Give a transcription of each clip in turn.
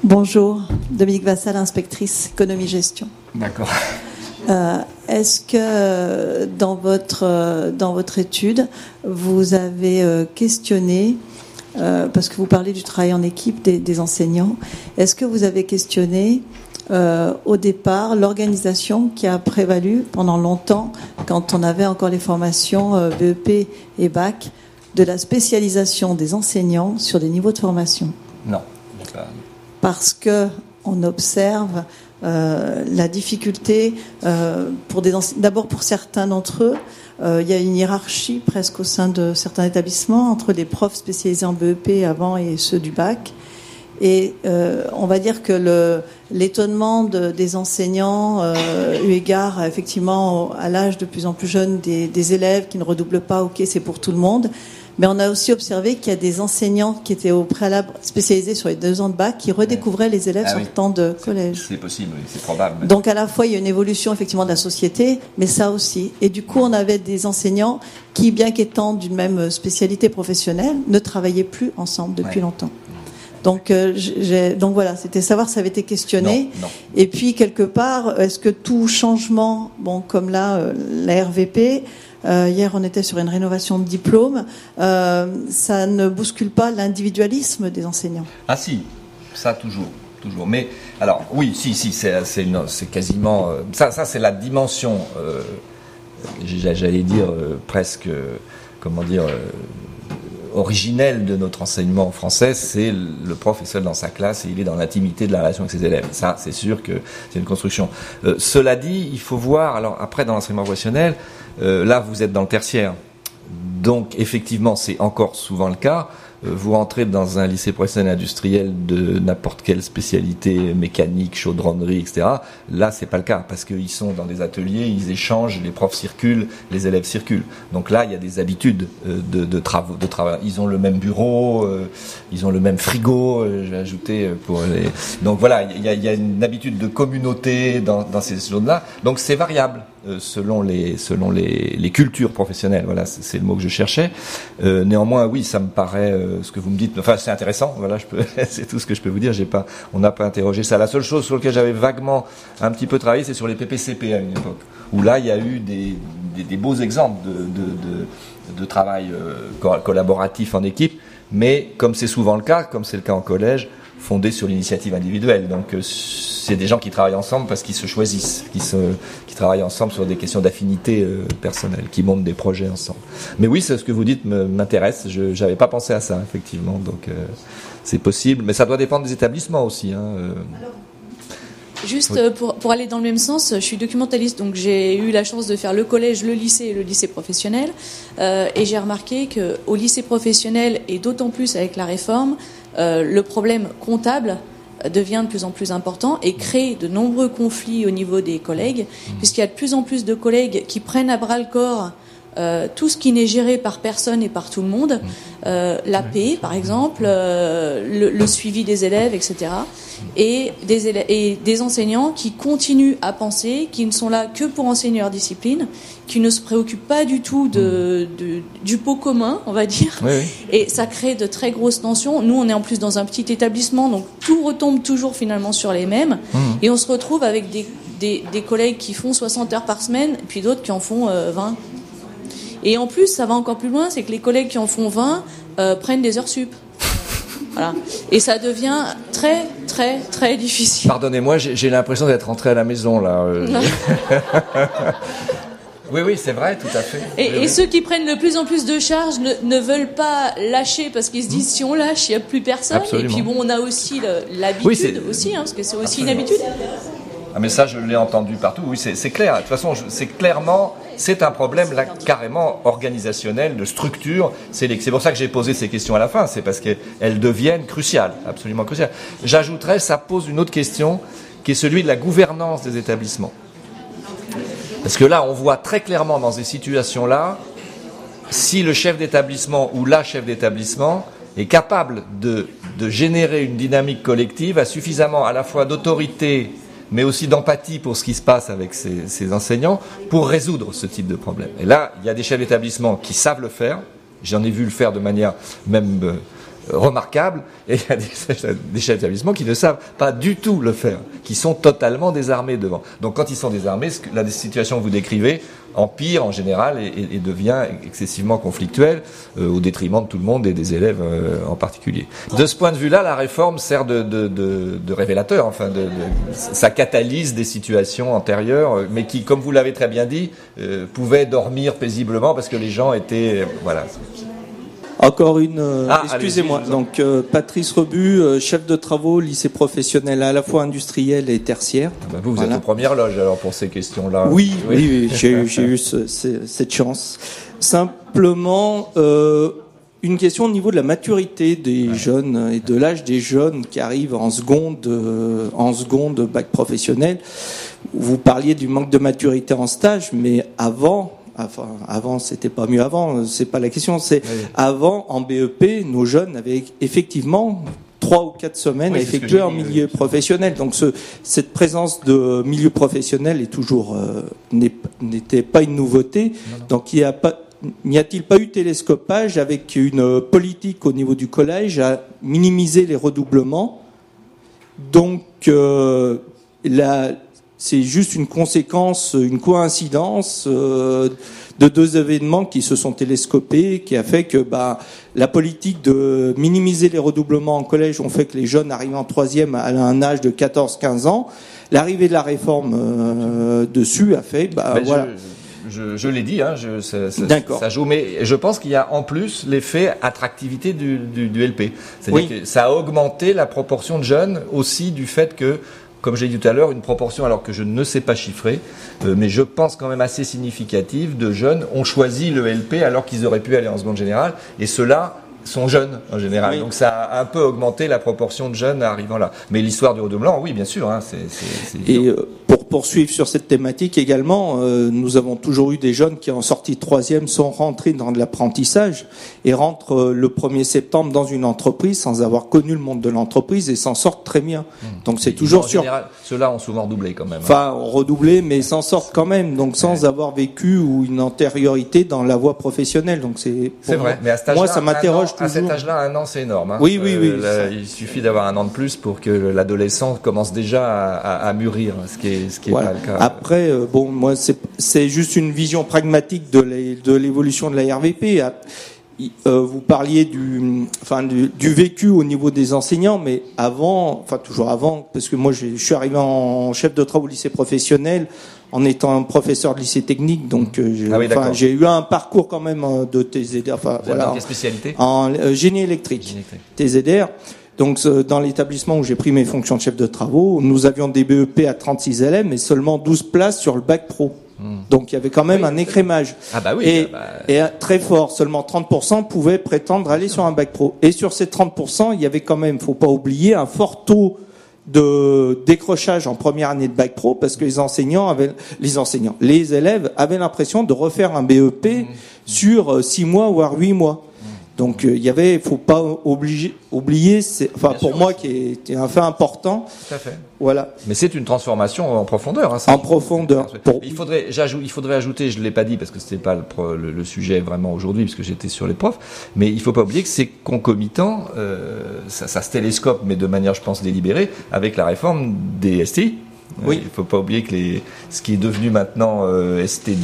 Bonjour, Dominique Vassal, inspectrice économie-gestion. D'accord. Est-ce que dans votre étude, vous avez questionné, parce que vous parlez du travail en équipe des enseignants, est-ce que vous avez questionné au départ l'organisation qui a prévalu pendant longtemps, quand on avait encore les formations BEP et Bac, de la spécialisation des enseignants sur des niveaux de formation? Non. Parce que on observe la difficulté d'abord pour certains d'entre eux, il y a une hiérarchie presque au sein de certains établissements entre les profs spécialisés en BEP avant et ceux du bac. Et on va dire que l'étonnement des enseignants, eu égard effectivement à l'âge de plus en plus jeune des élèves qui ne redoublent pas, ok, c'est pour tout le monde. Mais on a aussi observé qu'il y a des enseignants qui étaient au préalable spécialisés sur les 2 ans de bac qui redécouvraient les élèves sortant de collège. C'est possible, oui, c'est probable. Donc à la fois, il y a une évolution effectivement de la société, mais ça aussi. Et du coup, on avait des enseignants qui, bien qu'étant d'une même spécialité professionnelle, ne travaillaient plus ensemble depuis longtemps. Donc voilà, c'était savoir si ça avait été questionné. Non. Et puis, quelque part, est-ce que tout changement, comme là, la RVP... hier, on était sur une rénovation de diplôme. Ça ne bouscule pas l'individualisme des enseignants? Ah si, ça toujours. Mais alors oui, si, c'est quasiment ça c'est la dimension. J'allais dire presque, originelle de notre enseignement français, c'est le prof est seul dans sa classe et il est dans l'intimité de la relation avec ses élèves. Ça, c'est sûr que c'est une construction. Cela dit, il faut voir, alors après dans l'enseignement professionnel, là vous êtes dans le tertiaire, donc effectivement c'est encore souvent le cas. Vous rentrez dans un lycée professionnel industriel de n'importe quelle spécialité, mécanique, chaudronnerie, etc. Là, c'est pas le cas, parce qu'ils sont dans des ateliers, ils échangent, les profs circulent, les élèves circulent. Donc là, il y a des habitudes de travail. Ils ont le même bureau, ils ont le même frigo, je vais ajouter pour les... Donc voilà, il y a une habitude de communauté dans ces zones-là. Donc c'est variable selon les cultures professionnelles. Voilà, c'est le mot que je cherchais. Néanmoins, oui, ça me paraît ce que vous me dites. Enfin, c'est intéressant. Voilà, c'est tout ce que je peux vous dire. On n'a pas interrogé ça. La seule chose sur laquelle j'avais vaguement un petit peu travaillé, c'est sur les PPCP à une époque, où là, il y a eu des beaux exemples de travail collaboratif en équipe. Mais comme c'est souvent le cas, comme c'est le cas en collège, fondé sur l'initiative individuelle. Donc c'est des gens qui travaillent ensemble parce qu'ils se choisissent, qui travaillent ensemble sur des questions d'affinité personnelle, qui montent des projets ensemble. Mais oui, c'est ce que vous dites m'intéresse. Je n'avais pas pensé à ça, effectivement. Donc c'est possible, mais ça doit dépendre des établissements aussi. Juste pour aller dans le même sens, je suis documentaliste, donc j'ai eu la chance de faire le collège, le lycée et le lycée professionnel. Et j'ai remarqué qu'au lycée professionnel, et d'autant plus avec la réforme, le problème comptable devient de plus en plus important et crée de nombreux conflits au niveau des collègues, puisqu'il y a de plus en plus de collègues qui prennent à bras le corps tout ce qui n'est géré par personne et par tout le monde, l'AP par exemple, le suivi des élèves, etc. Et des enseignants qui continuent à penser qu'ils ne sont là que pour enseigner leur discipline, qui ne se préoccupent pas du tout du pot commun, on va dire. Oui. Et ça crée de très grosses tensions. Nous, on est en plus dans un petit établissement, donc tout retombe toujours finalement sur les mêmes. Et on se retrouve avec des collègues qui font 60 heures par semaine, puis d'autres qui en font 20. Et en plus, ça va encore plus loin, c'est que les collègues qui en font 20 prennent des heures sup. Voilà. Et ça devient très, très, très difficile. Pardonnez-moi, j'ai l'impression d'être rentré à la maison, là. Oui, c'est vrai, tout à fait. Et ceux qui prennent de plus en plus de charges ne veulent pas lâcher parce qu'ils se disent si on lâche, il n'y a plus personne. Absolument. Et puis bon, on a aussi l'habitude aussi, parce que c'est aussi une habitude. Ah mais ça, je l'ai entendu partout. Oui, c'est clair. De toute façon, c'est un problème là carrément organisationnel, de structure. C'est pour ça que j'ai posé ces questions à la fin. C'est parce qu'elles deviennent cruciales, absolument cruciales. J'ajouterais, ça pose une autre question, qui est celui de la gouvernance des établissements. Parce que là, on voit très clairement dans ces situations-là, si le chef d'établissement ou la chef d'établissement est capable de générer une dynamique collective à suffisamment à la fois d'autorité, mais aussi d'empathie pour ce qui se passe avec ces enseignants, pour résoudre ce type de problème. Et là, il y a des chefs d'établissement qui savent le faire. J'en ai vu le faire de manière même remarquable, et il y a des chefs d'établissement qui ne savent pas du tout le faire, qui sont totalement désarmés devant. Donc quand ils sont désarmés, la situation que vous décrivez empire en général et devient excessivement conflictuelle au détriment de tout le monde et des élèves en particulier. De ce point de vue-là, la réforme sert de révélateur, enfin ça catalyse des situations antérieures, mais qui, comme vous l'avez très bien dit, pouvaient dormir paisiblement parce que les gens étaient... voilà. Encore une... excusez-moi. Donc, Patrice Rebut, chef de travaux, lycée professionnel à la fois industriel et tertiaire. Vous êtes aux premières loges alors pour ces questions-là. Oui, j'ai eu cette chance. Simplement, une question au niveau de la maturité des jeunes et de l'âge des jeunes qui arrivent en seconde bac professionnel. Vous parliez du manque de maturité en stage, mais avant, c'était pas mieux avant, c'est pas la question, c'est avant, en BEP, nos jeunes avaient effectivement 3 ou 4 semaines à effectuer en milieu professionnel. Donc cette présence de milieu professionnel est toujours, n'était pas une nouveauté. Non. Donc n'y a-t-il pas eu télescopage avec une politique au niveau du collège à minimiser les redoublements? Donc c'est juste une conséquence, une coïncidence de deux événements qui se sont télescopés, qui a fait que la politique de minimiser les redoublements en collège ont fait que les jeunes arrivant en troisième à un âge de 14-15 ans. L'arrivée de la réforme dessus a fait, voilà. Je l'ai dit, ça joue, mais je pense qu'il y a en plus l'effet attractivité du LP. C'est-à-dire que ça a augmenté la proportion de jeunes aussi du fait que, comme j'ai dit tout à l'heure, une proportion, alors que je ne sais pas chiffrer, mais je pense quand même assez significative, de jeunes ont choisi le LP alors qu'ils auraient pu aller en seconde générale, et ceux-là sont jeunes en général. Oui. Donc ça a un peu augmenté la proportion de jeunes arrivant là. Mais l'histoire du redoublement, oui, bien sûr. Et pour poursuivre sur cette thématique également, nous avons toujours eu des jeunes qui, en sortie de troisième, sont rentrés dans de l'apprentissage et rentrent le 1er septembre dans une entreprise sans avoir connu le monde de l'entreprise et s'en sortent très bien. Donc c'est toujours sûr. En général, ceux-là ont souvent redoublé quand même. Enfin, redoublé, mais s'en sortent quand même. Donc sans avoir vécu ou une antériorité dans la voie professionnelle. Donc c'est vrai. Mais à cet âge-là, moi, ça m'interroge. À cet âge-là, 1 an, c'est énorme. Oui. Là, il suffit d'avoir 1 an de plus pour que l'adolescent commence déjà à mûrir, ce qui est pas le cas. Après, moi, c'est juste une vision pragmatique de l'évolution de la RVP. Vous parliez du vécu au niveau des enseignants, mais toujours avant, parce que moi, je suis arrivé en chef de travaux au lycée professionnel en étant professeur de lycée technique, donc j'ai eu un parcours quand même de TZR. Quelle spécialité? En génie électrique. TZR. Donc dans l'établissement où j'ai pris mes fonctions de chef de travaux, nous avions des BEP à 36 élèves, mais seulement 12 places sur le bac pro. Donc il y avait quand même un écrémage. Et très fort, seulement 30% pouvaient prétendre aller sur un bac pro. Et sur ces 30%, il y avait quand même, faut pas oublier, un fort taux de décrochage en première année de bac pro parce que les élèves avaient l'impression de refaire un BEP sur 6 mois voire 8 mois. Donc faut pas oublier, pour moi qui est un fait important. Tout à fait. Voilà. Mais c'est une transformation en profondeur. En profondeur. Il faudrait ajouter, je l'ai pas dit parce que c'était pas le sujet vraiment aujourd'hui puisque j'étais sur les profs, mais il faut pas oublier que c'est concomitant, ça se télescope, mais de manière, je pense, délibérée, avec la réforme des STI. Oui. Il faut pas oublier que ce qui est devenu maintenant STI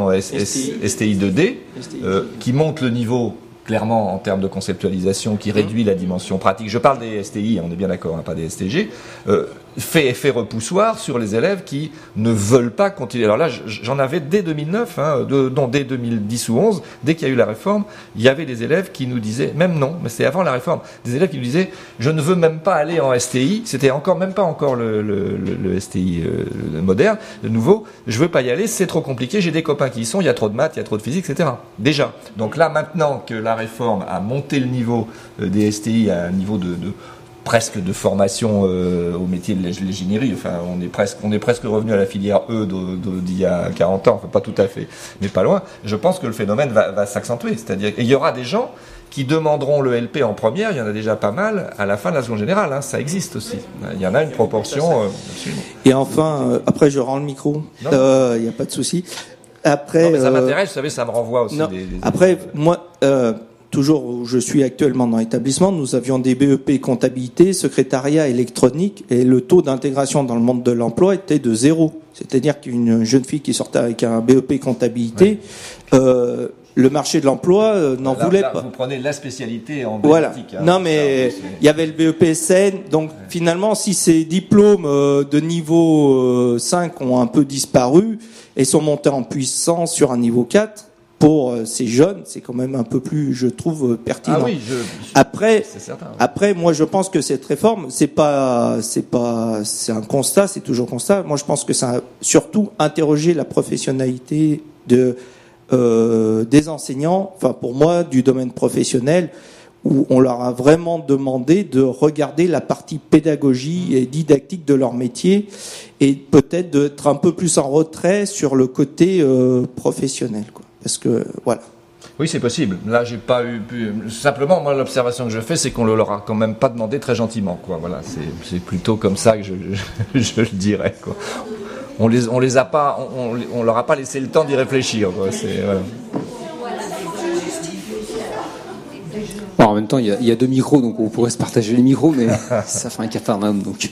2D, qui monte le niveau clairement en termes de conceptualisation, qui réduit la dimension pratique. Je parle des STI, on est bien d'accord, pas des STG, fait effet repoussoir sur les élèves qui ne veulent pas continuer. Alors là, j'en avais dès 2009, dès 2010 ou 11, dès qu'il y a eu la réforme, il y avait des élèves qui nous disaient, même non, mais c'est avant la réforme, des élèves qui nous disaient, je ne veux même pas aller en STI, c'était même pas encore le STI moderne, le nouveau, je veux pas y aller, c'est trop compliqué, j'ai des copains qui y sont, il y a trop de maths, il y a trop de physique, etc. Déjà. Donc là, maintenant que la réforme a monté le niveau des STI à un niveau presque de formation au métier de l'ingénierie. Enfin, on est presque revenu à la filière E d'il y a 40 ans. Enfin, pas tout à fait, mais pas loin. Je pense que le phénomène va s'accentuer. C'est-à-dire qu'il y aura des gens qui demanderont le LP en première. Il y en a déjà pas mal à la fin de la seconde générale. Ça existe aussi. Il y en a une proportion. Et enfin, après, je rends le micro. Il n'y a pas de souci. Après, non, mais ça m'intéresse. Vous savez, ça me renvoie aussi. Après, moi. toujours où je suis actuellement dans l'établissement, nous avions des BEP comptabilité, secrétariat électronique, et le taux d'intégration dans le monde de l'emploi était de 0. C'est-à-dire qu'une jeune fille qui sortait avec un BEP comptabilité, le marché de l'emploi n'en voulait pas. Vous prenez la spécialité en voilà. bénétique. Non, mais il y avait le BEPSN, donc finalement, si ces diplômes de niveau 5 ont un peu disparu et sont montés en puissance sur un niveau 4, pour ces jeunes, c'est quand même un peu plus, je trouve, pertinent. Ah oui, après, c'est certain. Après, moi, je pense que cette réforme, c'est un constat, c'est toujours constat. Moi, je pense que ça a surtout interrogé la professionnalité des enseignants, enfin, pour moi, du domaine professionnel, où on leur a vraiment demandé de regarder la partie pédagogie et didactique de leur métier et peut-être d'être un peu plus en retrait sur le côté professionnel, quoi. Parce que, voilà. Oui, c'est possible. Là, j'ai pas eu... Simplement, moi, l'observation que je fais, c'est qu'on ne leur a quand même pas demandé très gentiment, quoi. Voilà, c'est plutôt comme ça que je le dirais, quoi. On les a pas... On leur a pas laissé le temps d'y réfléchir, quoi. Voilà. Bon, en même temps, il y a 2 micros, donc on pourrait se partager les micros, mais ça fait un cafarnaum, donc...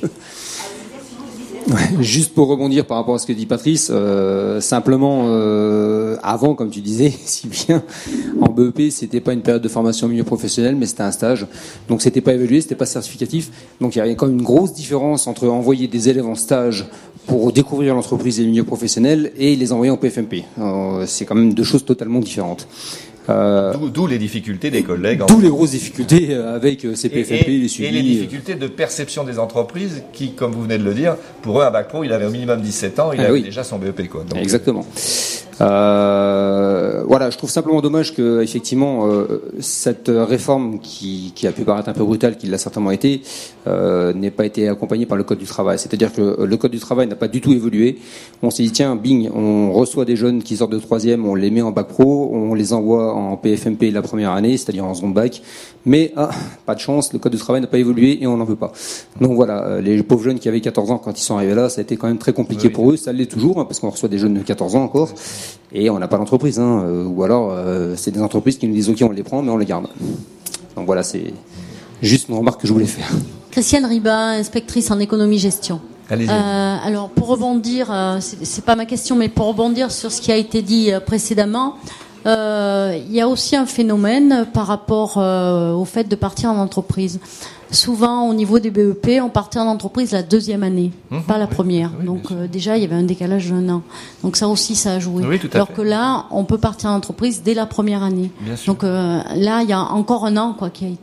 Juste pour rebondir par rapport à ce que dit Patrice, simplement avant, comme tu disais si bien, en BEP c'était pas une période de formation au milieu professionnel, mais c'était un stage, donc c'était pas évalué, c'était pas certificatif, donc il y avait quand même une grosse différence entre envoyer des élèves en stage pour découvrir l'entreprise et le milieu professionnel et les envoyer en PFMP. C'est quand même 2 choses totalement différentes. D'où les difficultés des collègues. D'où les grosses difficultés avec ces PFMP, les suivis. Et les difficultés de perception des entreprises qui, comme vous venez de le dire, pour eux, un bac pro, il avait au minimum 17 ans, il avait déjà son BEP, quoi. Donc, exactement. Voilà, je trouve simplement dommage que, effectivement, cette réforme qui a pu paraître un peu brutale, qui l'a certainement été, n'ait pas été accompagnée par le Code du travail. C'est-à-dire que le Code du travail n'a pas du tout évolué. On s'est dit, tiens, bing, on reçoit des jeunes qui sortent de 3e, on les met en bac pro, on les envoie en PFMP la première année, c'est-à-dire en seconde bac. Mais, pas de chance, le Code du travail n'a pas évolué et on n'en veut pas. Donc voilà, les pauvres jeunes qui avaient 14 ans quand ils sont arrivés là, ça a été quand même très compliqué pour eux. Ça l'est toujours, parce qu'on reçoit des jeunes de 14 ans encore. Et on n'a pas d'entreprise, ou alors c'est des entreprises qui nous disent ok, on les prend, mais on les garde. Donc voilà, c'est juste une remarque que je voulais faire. Christiane Riba, inspectrice en économie-gestion. Allez-y. Alors pour rebondir, c'est pas ma question, mais pour rebondir sur ce qui a été dit précédemment, il y a aussi un phénomène par rapport au fait de partir en entreprise. Souvent, au niveau des BEP, on partait en entreprise la 2e année, pas la première. Oui, donc déjà, il y avait un décalage d'1 an. Donc ça aussi, ça a joué. Oui, tout à Alors fait. que là, on peut partir en entreprise dès la première année. Bien sûr. Donc là, il y a encore 1 an qui a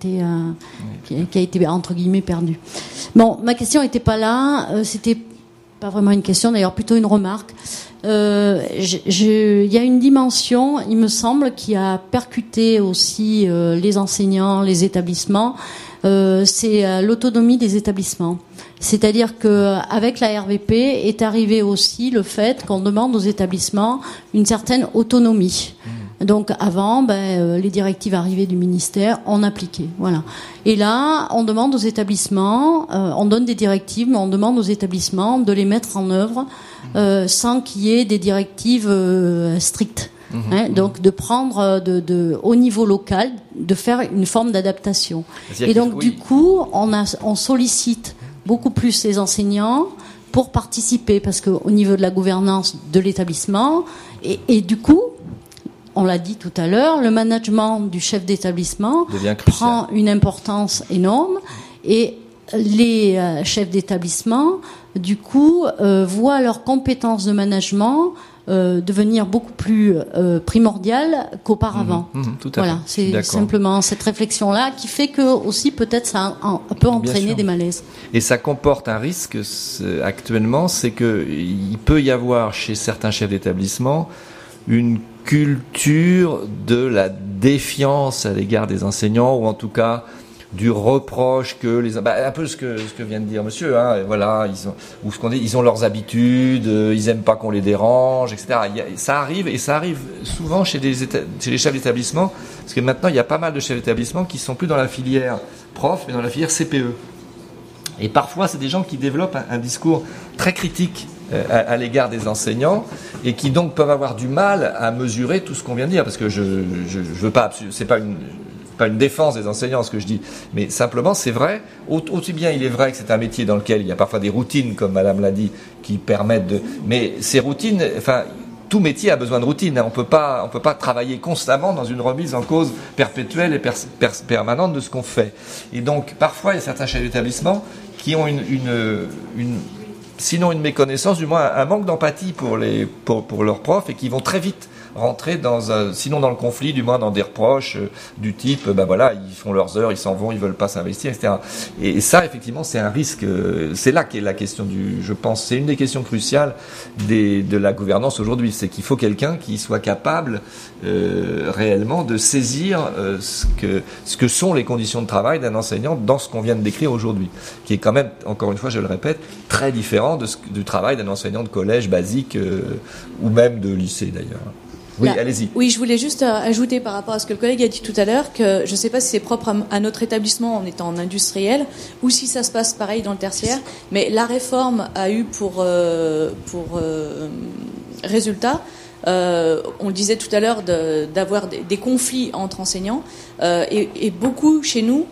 été entre guillemets perdu. Bon, ma question n'était pas là. C'était pas vraiment une question, d'ailleurs plutôt une remarque. Il y a une dimension, il me semble, qui a percuté aussi les enseignants, les établissements. C'est l'autonomie des établissements. C'est-à-dire que avec la RVP est arrivé aussi le fait qu'on demande aux établissements une certaine autonomie. Donc avant, les directives arrivées du ministère, on appliquait. Voilà. Et là, on demande aux établissements, on donne des directives, mais on demande aux établissements de les mettre en œuvre sans qu'il y ait des directives strictes. Donc de prendre au niveau local, de faire une forme d'adaptation. Et donc du coup, on sollicite beaucoup plus les enseignants pour participer, parce qu'au niveau de la gouvernance de l'établissement, et du coup, on l'a dit tout à l'heure, le management du chef d'établissement prend une importance énorme, et les chefs d'établissement, du coup, voient leurs compétences de management devenir beaucoup plus primordiale qu'auparavant. Tout à voilà, fait. c'est simplement cette réflexion-là qui fait que aussi peut-être ça peut entraîner des malaises. Et ça comporte un risque actuellement, c'est que il peut y avoir chez certains chefs d'établissement une culture de la défiance à l'égard des enseignants, ou en tout cas du reproche que un peu ce que vient de dire monsieur, voilà, ils ont leurs habitudes, ils aiment pas qu'on les dérange, etc. Ça arrive souvent chez les chefs d'établissement, parce que maintenant il y a pas mal de chefs d'établissement qui sont plus dans la filière prof, mais dans la filière CPE. Et parfois c'est des gens qui développent un discours très critique à l'égard des enseignants, et qui donc peuvent avoir du mal à mesurer tout ce qu'on vient de dire, parce que je veux pas, c'est pas une pas une défense des enseignants ce que je dis, mais simplement c'est vrai, aussi bien il est vrai que c'est un métier dans lequel il y a parfois des routines, comme Madame l'a dit, qui permettent de... Mais ces routines, enfin, tout métier a besoin de routine, hein. On peut pas travailler constamment dans une remise en cause perpétuelle et permanente de ce qu'on fait. Et donc, parfois, il y a certains chefs d'établissement qui ont sinon une méconnaissance, du moins un manque d'empathie pour leurs profs, et qui vont très vite rentrer sinon dans le conflit, du moins dans des reproches du type, ils font leurs heures, ils s'en vont, ils veulent pas s'investir, etc. Et ça, effectivement, c'est un risque. C'est là qu'est la question je pense, c'est une des questions cruciales de la gouvernance aujourd'hui. C'est qu'il faut quelqu'un qui soit capable réellement de saisir ce que sont les conditions de travail d'un enseignant dans ce qu'on vient de décrire aujourd'hui, qui est quand même, encore une fois, je le répète, très différent du travail d'un enseignant de collège basique ou même de lycée d'ailleurs. Oui, allez-y. Oui, je voulais juste ajouter par rapport à ce que le collègue a dit tout à l'heure, que je ne sais pas si c'est propre à notre établissement en étant en industriel, ou si ça se passe pareil dans le tertiaire, mais la réforme a eu pour résultat, on le disait tout à l'heure, d'avoir des conflits entre enseignants, et beaucoup chez nous,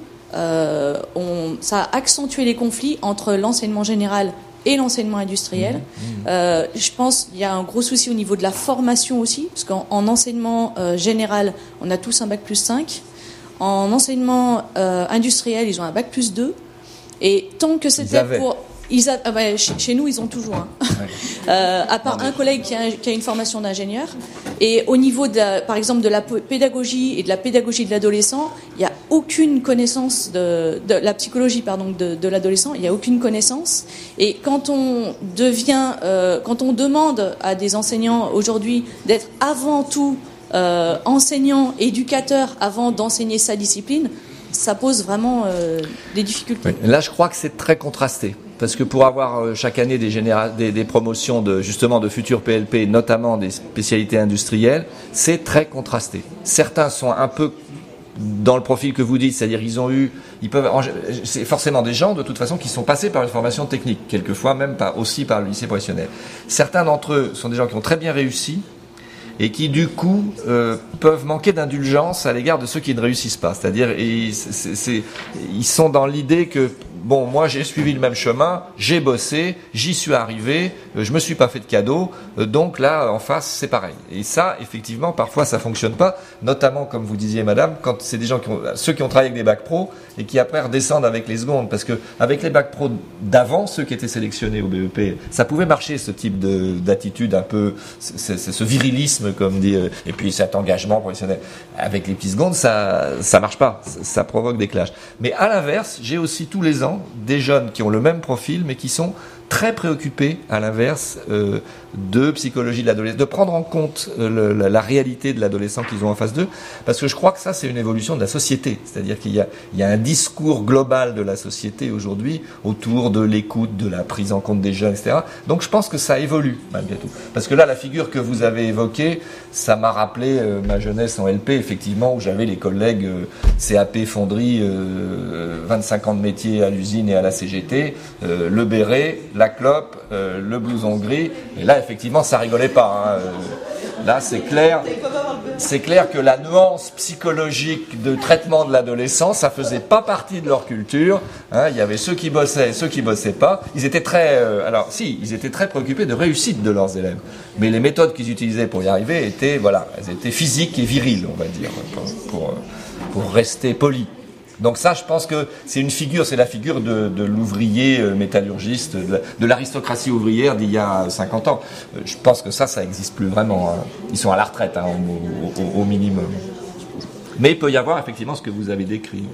ça a accentué les conflits entre l'enseignement général et l'enseignement industriel. Je pense qu'il y a un gros souci au niveau de la formation aussi, parce qu'en enseignement général, on a tous un bac+5. En enseignement industriel, ils ont un bac+2. Et tant que c'était pour... chez nous, ils ont toujours un. À part un collègue qui a une formation d'ingénieur. Et au niveau, par exemple, de la pédagogie et de la pédagogie de l'adolescent, il n'y a aucune connaissance de la psychologie, de l'adolescent. Il n'y a aucune connaissance. Et quand on demande à des enseignants aujourd'hui d'être avant tout enseignant, éducateur, avant d'enseigner sa discipline, ça pose vraiment des difficultés. Oui. Là, je crois que c'est très contrasté. Parce que pour avoir chaque année des promotions de futurs PLP, notamment des spécialités industrielles, c'est très contrasté. Certains sont un peu dans le profil que vous dites, c'est-à-dire c'est forcément des gens de toute façon qui sont passés par une formation technique, quelquefois même aussi par le lycée professionnel. Certains d'entre eux sont des gens qui ont très bien réussi et qui du coup peuvent manquer d'indulgence à l'égard de ceux qui ne réussissent pas. C'est-à-dire ils sont dans l'idée que bon, moi j'ai suivi le même chemin, j'ai bossé, j'y suis arrivé, je me suis pas fait de cadeaux, donc là en face c'est pareil. Et ça, effectivement, parfois ça fonctionne pas, notamment comme vous disiez, madame, quand c'est des gens ceux qui ont travaillé avec des bacs pro et qui après redescendent avec les secondes, parce que avec les bacs pro d'avant, ceux qui étaient sélectionnés au BEP, ça pouvait marcher ce type d'attitude un peu, ce virilisme comme dit, et puis cet engagement professionnel. Avec les petits secondes, ça marche pas, ça provoque des clashs. Mais à l'inverse, j'ai aussi tous les ans des jeunes qui ont le même profil mais qui sont très préoccupés à l'inverse de psychologie de l'adolescent, de prendre en compte la réalité de l'adolescent qu'ils ont en face d'eux, parce que je crois que ça c'est une évolution de la société, c'est-à-dire qu'il y a un discours global de la société aujourd'hui autour de l'écoute, de la prise en compte des jeunes, etc. Donc je pense que ça évolue malgré tout, parce que là la figure que vous avez évoquée, ça m'a rappelé ma jeunesse en LP, effectivement, où j'avais les collègues CAP fonderie, 25 ans de métier à l'usine et à la CGT, le béret, la clope, le blouson gris, et là effectivement ça rigolait pas, hein. Là c'est clair que la nuance psychologique de traitement de l'adolescence, ça faisait pas partie de leur culture, hein. Il y avait ceux qui bossaient et ceux qui bossaient pas. Ils étaient très ils étaient très préoccupés de réussite de leurs élèves, mais les méthodes qu'ils utilisaient pour y arriver étaient elles étaient physiques et viriles, on va dire, pour rester poli. Donc ça, je pense que c'est la figure de l'ouvrier métallurgiste, de l'aristocratie ouvrière d'il y a 50 ans. Je pense que ça n'existe plus vraiment, hein. Ils sont à la retraite, hein, au minimum. Mais il peut y avoir effectivement ce que vous avez décrit.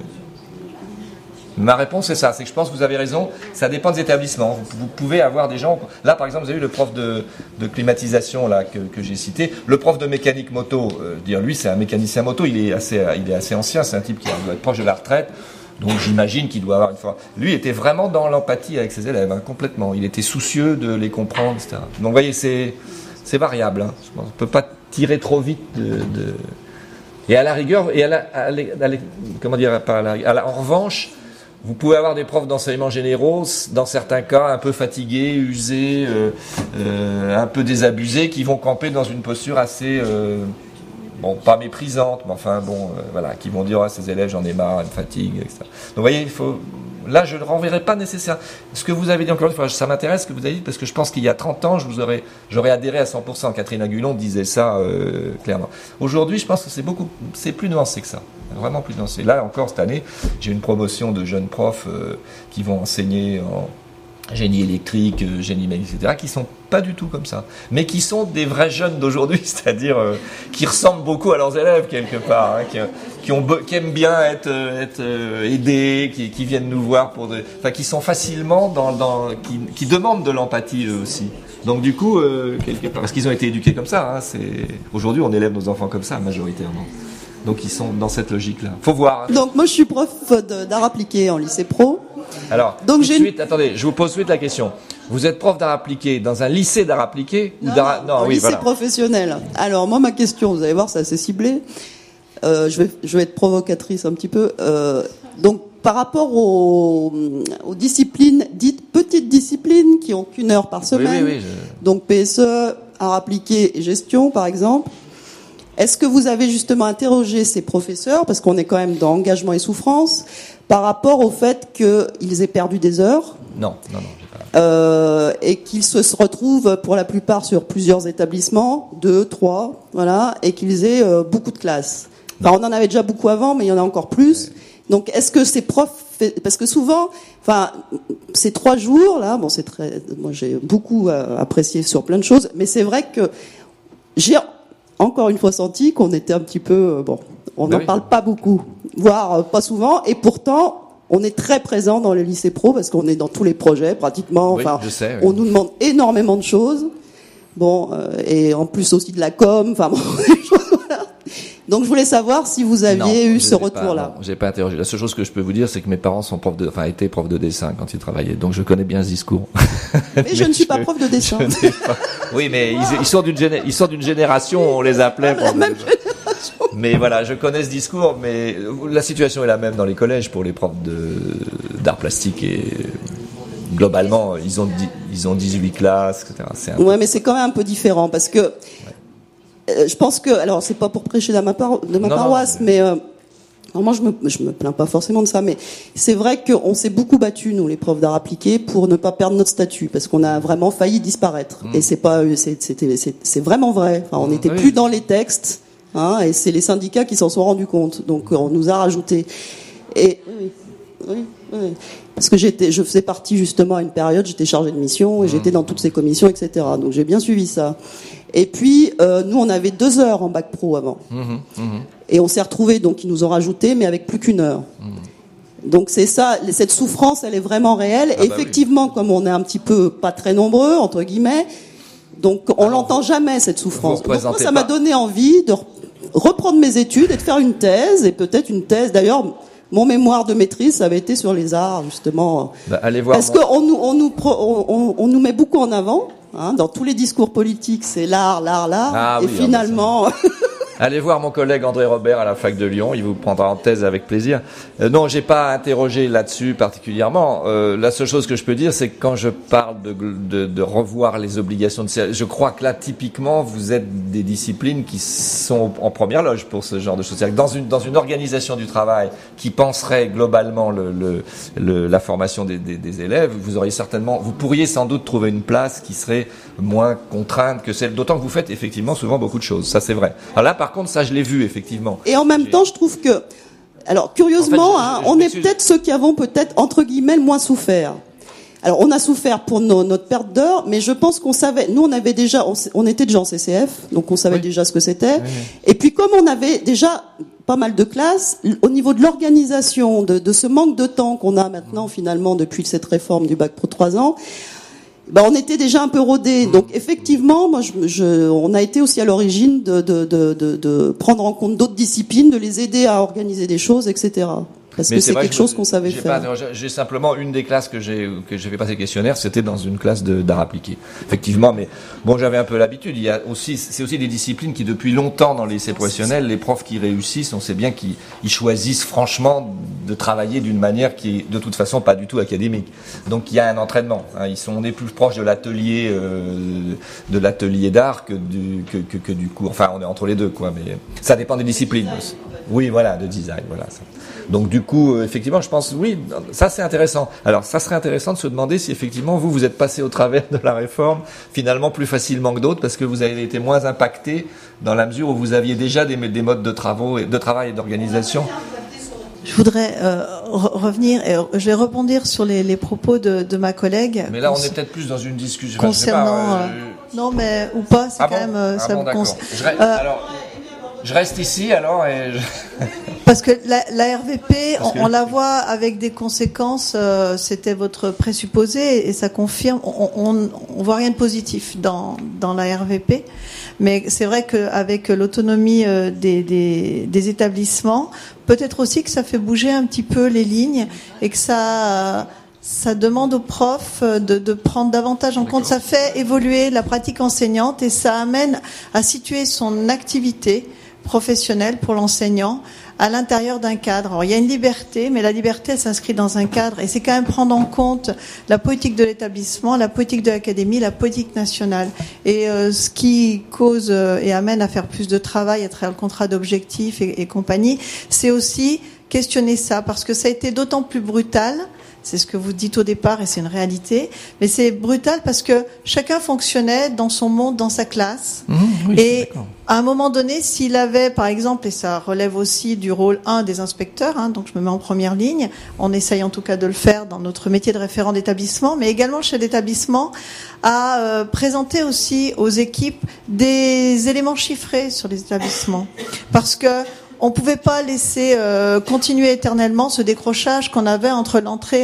Ma réponse c'est ça, c'est que je pense que vous avez raison, ça dépend des établissements. Vous pouvez avoir des gens, là par exemple vous avez eu le prof de climatisation là que j'ai cité, le prof de mécanique moto, lui c'est un mécanicien moto, il est assez ancien, c'est un type qui doit être proche de la retraite, donc j'imagine qu'il doit avoir une fois. Lui était vraiment dans l'empathie avec ses élèves, hein, complètement, il était soucieux de les comprendre, etc. Donc vous voyez c'est variable, hein. Je pense, on peut pas tirer trop vite et à la rigueur, en revanche, vous pouvez avoir des profs d'enseignement généraux, dans certains cas un peu fatigués, usés, un peu désabusés, qui vont camper dans une posture assez bon, pas méprisantes, mais enfin bon, voilà, qui vont dire ces élèves j'en ai marre, ils me fatiguent, etc. Donc vous voyez, il faut. Là, je ne renverrai pas nécessairement. Ce que vous avez dit encore une fois, ça m'intéresse ce que vous avez dit, parce que je pense qu'il y a 30 ans, j'aurais adhéré à 100%. Catherine Agulon disait ça clairement. Aujourd'hui, je pense que c'est plus nuancé que ça. Vraiment plus nuancé. Là, encore cette année, j'ai une promotion de jeunes profs qui vont enseigner en génie électrique, génie mécanique, etc., qui sont pas du tout comme ça, mais qui sont des vrais jeunes d'aujourd'hui, c'est-à-dire qui ressemblent beaucoup à leurs élèves quelque part, hein, qui aiment bien être aidés, qui viennent nous voir qui sont facilement qui demandent de l'empathie eux aussi. Donc du coup, quelque part, parce qu'ils ont été éduqués comme ça, hein, aujourd'hui on élève nos enfants comme ça majoritairement. Donc ils sont dans cette logique-là. Faut voir. Hein. Donc moi je suis prof d'art appliqué en lycée pro. Alors, donc attendez, je vous pose suite la question. Vous êtes prof d'art appliqué dans un lycée d'art appliqué ou lycée professionnel. Alors moi ma question, vous allez voir, c'est assez ciblé. Je vais être provocatrice un petit peu. Donc par rapport aux disciplines dites petites disciplines qui ont qu'une heure par semaine, donc PSE, art appliqué et gestion par exemple. Est-ce que vous avez justement interrogé ces professeurs, parce qu'on est quand même dans engagement et souffrance, par rapport au fait qu'ils aient perdu des heures? Non, j'ai pas. Et qu'ils se retrouvent pour la plupart sur plusieurs établissements, 2, 3, voilà, et qu'ils aient beaucoup de classes. Enfin, on en avait déjà beaucoup avant, mais il y en a encore plus. Donc, est-ce que ces profs, parce que souvent, enfin, ces 3 jours là, bon, moi j'ai beaucoup apprécié sur plein de choses, mais c'est vrai que j'ai encore une fois senti qu'on était un petit peu, on n'en parle pas beaucoup, voire pas souvent, et pourtant on est très présent dans le lycée pro parce qu'on est dans tous les projets pratiquement. On nous demande énormément de choses. Bon, et en plus aussi de la com. Enfin, voilà. Donc je voulais savoir si vous aviez eu ce retour-là. Non, j'ai pas interrogé. La seule chose que je peux vous dire, c'est que mes parents étaient profs de dessin quand ils travaillaient, donc je connais bien ce discours. Mais je ne suis pas prof de dessin. Oui, mais ils sortent d'une génération, on les appelait profs de dessin. Mais voilà, je connais ce discours, mais la situation est la même dans les collèges pour les profs d'art plastique et globalement, ils ont 18 classes, etc. Ouais, mais c'est quand même un peu différent parce que je pense que, alors c'est pas pour prêcher de ma paroisse, mais moi je me plains pas forcément de ça, mais c'est vrai qu'on s'est beaucoup battu nous les profs d'art appliqué pour ne pas perdre notre statut parce qu'on a vraiment failli disparaître. Et c'est vraiment vrai. Enfin, on n'était plus dans les textes, hein, et c'est les syndicats qui s'en sont rendus compte. Donc on nous a rajouté. Et oui. Parce que je faisais partie justement à une période, j'étais chargée de mission et j'étais dans toutes ces commissions, etc. Donc j'ai bien suivi ça. Et puis nous on avait 2 heures en bac pro avant. Et on s'est retrouvés, donc ils nous ont rajouté, mais avec plus qu'1 heure. Donc c'est ça, cette souffrance, elle est vraiment réelle. Et effectivement, comme on est un petit peu pas très nombreux entre guillemets, donc on l'entend jamais cette souffrance. Donc moi ça m'a donné envie de reprendre mes études et de faire une thèse, et peut-être une thèse d'ailleurs. Mon mémoire de maîtrise, ça avait été sur les arts, justement. Allez voir. Parce qu'on nous met beaucoup en avant, hein, dans tous les discours politiques, c'est l'art. Ah, et oui, finalement. Allez voir mon collègue André Robert à la fac de Lyon, il vous prendra en thèse avec plaisir. Non, j'ai pas interrogé là-dessus particulièrement. La seule chose que je peux dire, c'est que quand je parle de revoir les obligations de service, je crois que là, typiquement, vous êtes des disciplines qui sont en première loge pour ce genre de choses. C'est-à-dire que dans une organisation du travail qui penserait globalement la formation des élèves, vous pourriez sans doute trouver une place qui serait moins contrainte que celle, d'autant que vous faites effectivement souvent beaucoup de choses. Ça, c'est vrai. Alors là, par contre, ça, je l'ai vu, effectivement. Et en même temps, je trouve que, alors, curieusement, on est peut-être ceux qui avons peut-être, entre guillemets, le moins souffert. Alors, on a souffert pour notre perte d'heures, mais je pense qu'on savait, nous, on était déjà en CCF, donc on savait déjà ce que c'était. Et puis, comme on avait déjà pas mal de classes, au niveau de l'organisation, de ce manque de temps qu'on a maintenant, finalement, depuis cette réforme du bac pro 3 ans, on était déjà un peu rodés. Donc effectivement, moi, on a été aussi à l'origine de prendre en compte d'autres disciplines, de les aider à organiser des choses, etc. Parce que c'est quelque chose qu'on savait faire. J'ai simplement une des classes que j'ai fait passer le questionnaire, c'était dans une classe d'art appliqué. Effectivement, mais bon, j'avais un peu l'habitude. C'est aussi des disciplines qui depuis longtemps dans les lycées professionnels, les profs qui réussissent, on sait bien qu'ils choisissent franchement de travailler d'une manière qui est de toute façon pas du tout académique. Donc il y a un entraînement. Hein. On est plus proche de l'atelier d'art que du cours. Enfin, on est entre les deux, quoi. Mais ça dépend des disciplines. Oui, voilà, de design, voilà. Donc du coup, effectivement, je pense, oui, ça c'est intéressant. Alors, ça serait intéressant de se demander si effectivement vous êtes passé au travers de la réforme finalement plus facilement que d'autres, parce que vous avez été moins impacté dans la mesure où vous aviez déjà des modes de travail et d'organisation. Je voudrais revenir, et je vais rebondir sur les propos de ma collègue. Mais là, on est peut-être plus dans une discussion concernant. Non, mais ou pas, c'est quand même. Ça bon, d'accord. Alors. Je reste ici alors Parce que la RVP, on la voit avec des conséquences. C'était votre présupposé et ça confirme. On voit rien de positif dans la RVP, mais c'est vrai qu'avec l'autonomie des établissements, peut-être aussi que ça fait bouger un petit peu les lignes et que ça demande aux profs de prendre davantage en compte. Ça fait évoluer la pratique enseignante et ça amène à situer son activité professionnelle pour l'enseignant à l'intérieur d'un cadre. Alors, il y a une liberté, mais la liberté, elle s'inscrit dans un cadre et c'est quand même prendre en compte la politique de l'établissement, la politique de l'académie, la politique nationale. Et ce qui cause et amène à faire plus de travail à travers le contrat d'objectifs et compagnie, c'est aussi questionner ça, parce que ça a été d'autant plus brutal. C'est ce que vous dites au départ et c'est une réalité. Mais c'est brutal parce que chacun fonctionnait dans son monde, dans sa classe. Oui, et à un moment donné, s'il avait, par exemple, et ça relève aussi du rôle 1 des inspecteurs, donc je me mets en première ligne, on essaye en tout cas de le faire dans notre métier de référent d'établissement, mais également le chef d'établissement, à présenter aussi aux équipes des éléments chiffrés sur les établissements. Parce que on pouvait pas laisser continuer éternellement ce décrochage qu'on avait entre l'entrée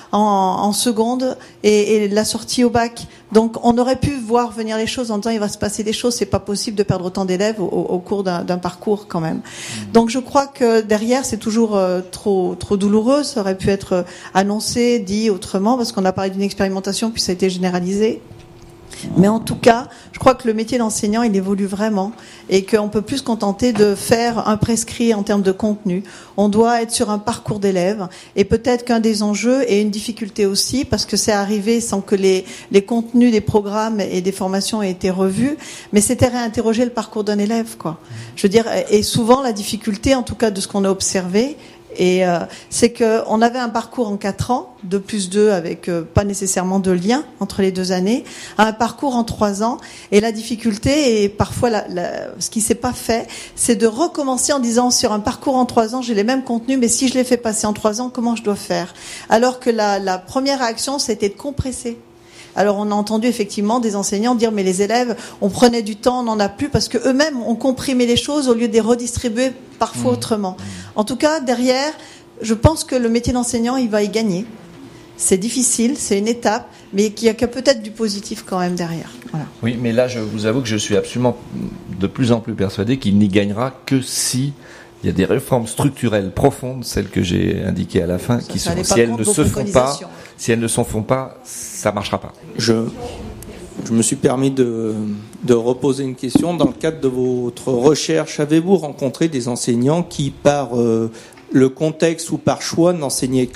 en seconde et la sortie au bac. Donc on aurait pu voir venir les choses en disant il va se passer des choses, c'est pas possible de perdre autant d'élèves au cours d'un parcours quand même. Donc je crois que derrière c'est toujours trop douloureux, ça aurait pu être annoncé, dit autrement, parce qu'on a parlé d'une expérimentation puis ça a été généralisé. Mais en tout cas, je crois que le métier d'enseignant, il évolue vraiment et qu'on peut plus se contenter de faire un prescrit en termes de contenu. On doit être sur un parcours d'élèves et peut-être qu'un des enjeux et une difficulté aussi, parce que c'est arrivé sans que les contenus des programmes et des formations aient été revus, mais c'était réinterroger le parcours d'un élève, quoi. Je veux dire, et souvent la difficulté, en tout cas de ce qu'on a observé, et c'est qu'on avait un parcours en 4 ans, 2+2 avec pas nécessairement de lien entre les 2 années, un parcours en 3 ans. Et la difficulté, et parfois ce qui s'est pas fait, c'est de recommencer en disant sur un parcours en 3 ans, j'ai les mêmes contenus, mais si je les fais passer en 3 ans, comment je dois faire? Alors que la première réaction, c'était de compresser. Alors on a entendu effectivement des enseignants dire mais les élèves, on prenait du temps, on n'en a plus parce que eux-mêmes ont comprimé les choses au lieu de les redistribuer parfois autrement. En tout cas, derrière, je pense que le métier d'enseignant, il va y gagner. C'est difficile, c'est une étape, mais qu'il y a peut-être du positif quand même derrière. Voilà. Oui, mais là, je vous avoue que je suis absolument de plus en plus persuadé qu'il n'y gagnera que si il y a des réformes structurelles profondes, celles que j'ai indiquées à la fin, qui seront, si elles ne se font pas, ça marchera pas. Je me suis permis de reposer une question. Dans le cadre de votre recherche, avez-vous rencontré des enseignants qui, par le contexte ou par choix, n'enseignaient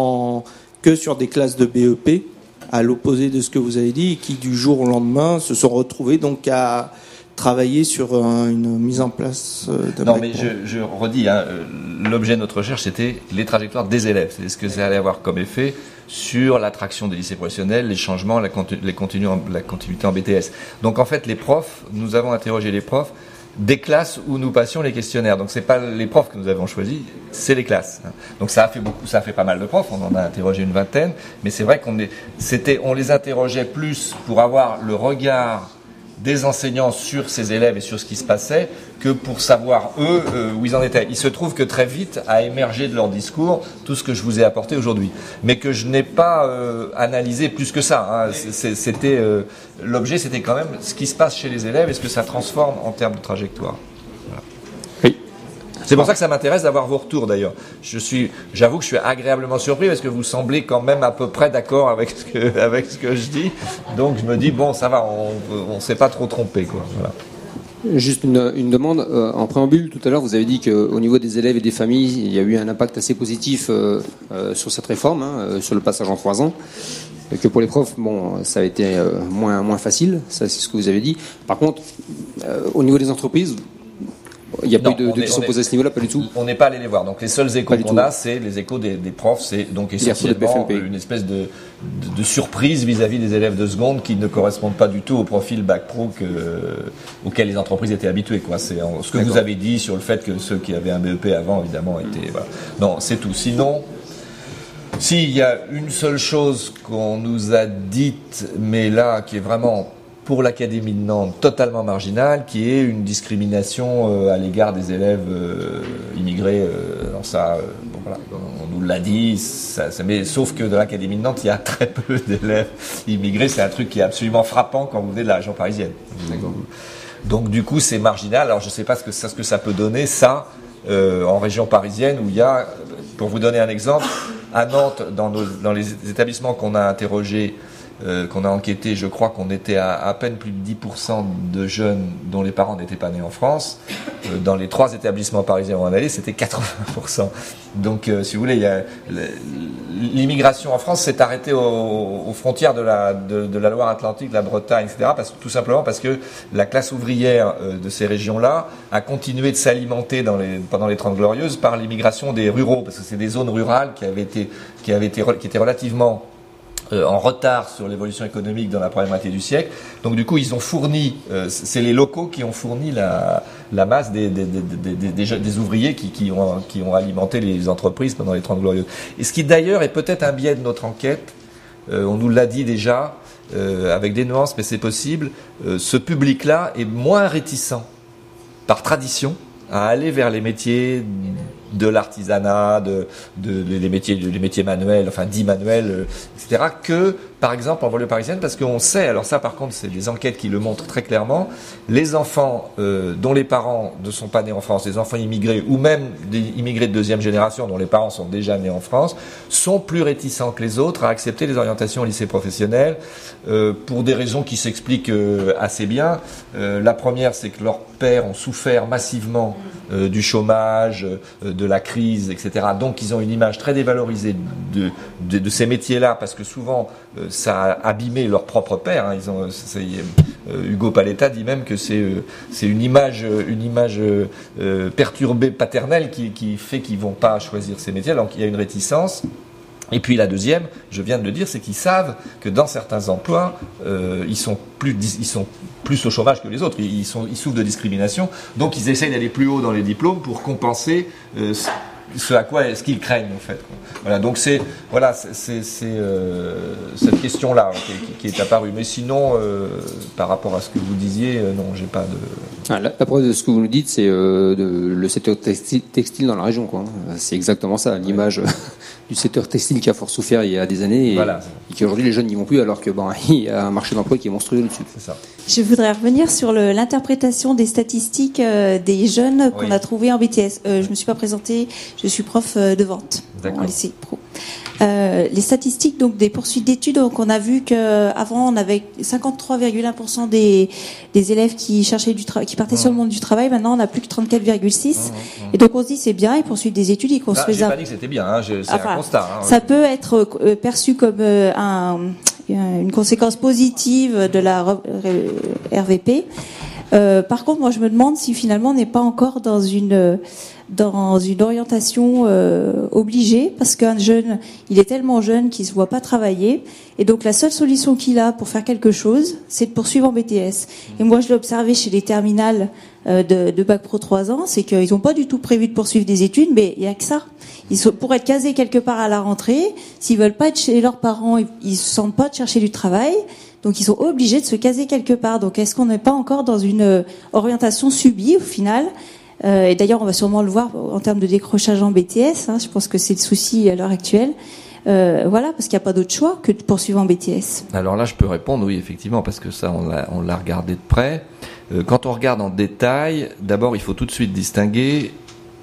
que sur des classes de BEP, à l'opposé de ce que vous avez dit, et qui, du jour au lendemain, se sont retrouvés donc à travailler sur une mise en place de... Non, mais je redis, l'objet de notre recherche, c'était les trajectoires des élèves. C'est ce que ça allait avoir comme effet sur l'attraction des lycées professionnels, les changements, la continuité en BTS. Donc en fait, nous avons interrogé les profs des classes où nous passions les questionnaires. Donc c'est pas les profs que nous avons choisis, c'est les classes. Donc ça a fait pas mal de profs, on en a interrogé une vingtaine, mais c'est vrai on les interrogeait plus pour avoir le regard des enseignants sur ces élèves et sur ce qui se passait que pour savoir eux où ils en étaient. Il se trouve que très vite a émergé de leur discours tout ce que je vous ai apporté aujourd'hui, mais que je n'ai pas analysé plus que ça. L'objet, c'était quand même ce qui se passe chez les élèves et ce que ça transforme en termes de trajectoire. Voilà. Oui. C'est pour ça que ça m'intéresse d'avoir vos retours d'ailleurs. J'avoue que je suis agréablement surpris parce que vous semblez quand même à peu près d'accord avec ce que je dis. Donc je me dis bon, ça va, on s'est pas trop trompé, quoi. Voilà. Juste une demande. En préambule, tout à l'heure, vous avez dit qu'au niveau des élèves et des familles, il y a eu un impact assez positif sur cette réforme, sur le passage en 3 ans. Et que pour les profs, bon, ça a été moins facile. Ça, c'est ce que vous avez dit. Par contre, au niveau des entreprises, il n'y a pas eu de questions posées à ce niveau-là, pas du tout. On n'est pas allé les voir. Donc les seuls échos qu'on a, c'est les échos des profs. C'est donc essentiellement une espèce de surprise vis-à-vis des élèves de seconde qui ne correspondent pas du tout au profil bac pro auquel les entreprises étaient habituées, quoi. C'est ce que vous avez dit sur le fait que ceux qui avaient un BEP avant, évidemment, étaient. Voilà. Non, c'est tout. Sinon. Il y a une seule chose qu'on nous a dite, mais là, qui est vraiment pour l'Académie de Nantes totalement marginale, qui est une discrimination à l'égard des élèves immigrés. Bon, voilà, on nous l'a dit, mais sauf que dans l'Académie de Nantes, il y a très peu d'élèves immigrés. C'est un truc qui est absolument frappant quand vous venez de la région parisienne. D'accord. Donc du coup, c'est marginal. Alors je ne sais pas ce que ça peut donner, ça, en région parisienne, où il y a, pour vous donner un exemple, à Nantes, dans les établissements qu'on a interrogés, qu'on a enquêtés, je crois qu'on était à peine plus de 10% de jeunes dont les parents n'étaient pas nés en France. Dans les 3 établissements parisiens où on allait, c'était 80%. Donc, si vous voulez, l'immigration en France s'est arrêtée aux frontières de la Loire-Atlantique, de la Bretagne, etc. Tout simplement parce que la classe ouvrière de ces régions-là a continué de s'alimenter pendant les 30 Glorieuses par l'immigration des ruraux, parce que c'est des zones rurales qui étaient relativement en retard sur l'évolution économique dans la première moitié du siècle. Donc du coup, ils ont fourni, c'est les locaux qui ont fourni la masse des ouvriers qui ont alimenté les entreprises pendant les 30 Glorieuses. Et ce qui d'ailleurs est peut-être un biais de notre enquête, on nous l'a dit déjà, avec des nuances, mais c'est possible, ce public-là est moins réticent, par tradition, à aller vers les métiers de l'artisanat, les métiers manuels, enfin dits manuels, etc., que par exemple en banlieue parisienne, parce qu'on sait, alors ça par contre c'est des enquêtes qui le montrent très clairement, les enfants dont les parents ne sont pas nés en France, les enfants immigrés ou même des immigrés de 2e génération dont les parents sont déjà nés en France, sont plus réticents que les autres à accepter les orientations au lycée professionnel pour des raisons qui s'expliquent assez bien. La première, c'est que leurs pères ont souffert massivement du chômage, de la crise, etc. Donc ils ont une image très dévalorisée de ces métiers-là, parce que souvent ça a abîmé leur propre père. Hein. Hugo Paletta dit même que c'est une image perturbée paternelle qui fait qu'ils vont pas choisir ces métiers. Donc il y a une réticence. Et puis la deuxième, je viens de le dire, c'est qu'ils savent que dans certains emplois, ils sont plus au chômage que les autres. Ils souffrent de discrimination, donc ils essayent d'aller plus haut dans les diplômes pour compenser ce qu'ils craignent en fait. Voilà, donc c'est cette question-là qui est apparue. Mais sinon, par rapport à ce que vous disiez, non, j'ai pas de. La preuve de ce que vous nous dites, c'est le secteur textile dans la région, quoi. C'est exactement ça, l'image du secteur textile qui a fort souffert il y a des années et qu'aujourd'hui les jeunes n'y vont plus, alors que il y a un marché d'emploi qui est monstrueux dessus. C'est ça. Je voudrais revenir sur l'interprétation des statistiques des jeunes qu'on a trouvées en BTS. Je me suis pas présentée, je suis prof de vente en lycée pro. Les statistiques donc des poursuites d'études, donc on a vu que avant on avait 53,1% des élèves qui cherchaient qui partaient sur le monde du travail. Maintenant on a plus que 34,6%. Et donc on se dit c'est bien, ils poursuivent des études, ils construisent. J'ai pas dit que c'était bien, c'est un constat. Ça peut être perçu comme une conséquence positive de la RVP. Par contre, moi je me demande si finalement on n'est pas encore dans une orientation obligée, parce qu'un jeune, il est tellement jeune qu'il se voit pas travailler, et donc la seule solution qu'il a pour faire quelque chose, c'est de poursuivre en BTS. Et moi je l'ai observé chez les terminales de Bac Pro 3 ans, c'est qu'ils n'ont pas du tout prévu de poursuivre des études, mais il y a que ça. Pour être casés quelque part à la rentrée, s'ils veulent pas être chez leurs parents, ils se sentent pas de chercher du travail, donc ils sont obligés de se caser quelque part. Donc est-ce qu'on n'est pas encore dans une orientation subie au final? Et d'ailleurs, on va sûrement le voir en termes de décrochage en BTS. Je pense que c'est le souci à l'heure actuelle. Voilà, parce qu'il n'y a pas d'autre choix que de poursuivre en BTS. Alors là, je peux répondre, oui, effectivement, parce que ça, on l'a regardé de près. Quand on regarde en détail, d'abord, il faut tout de suite distinguer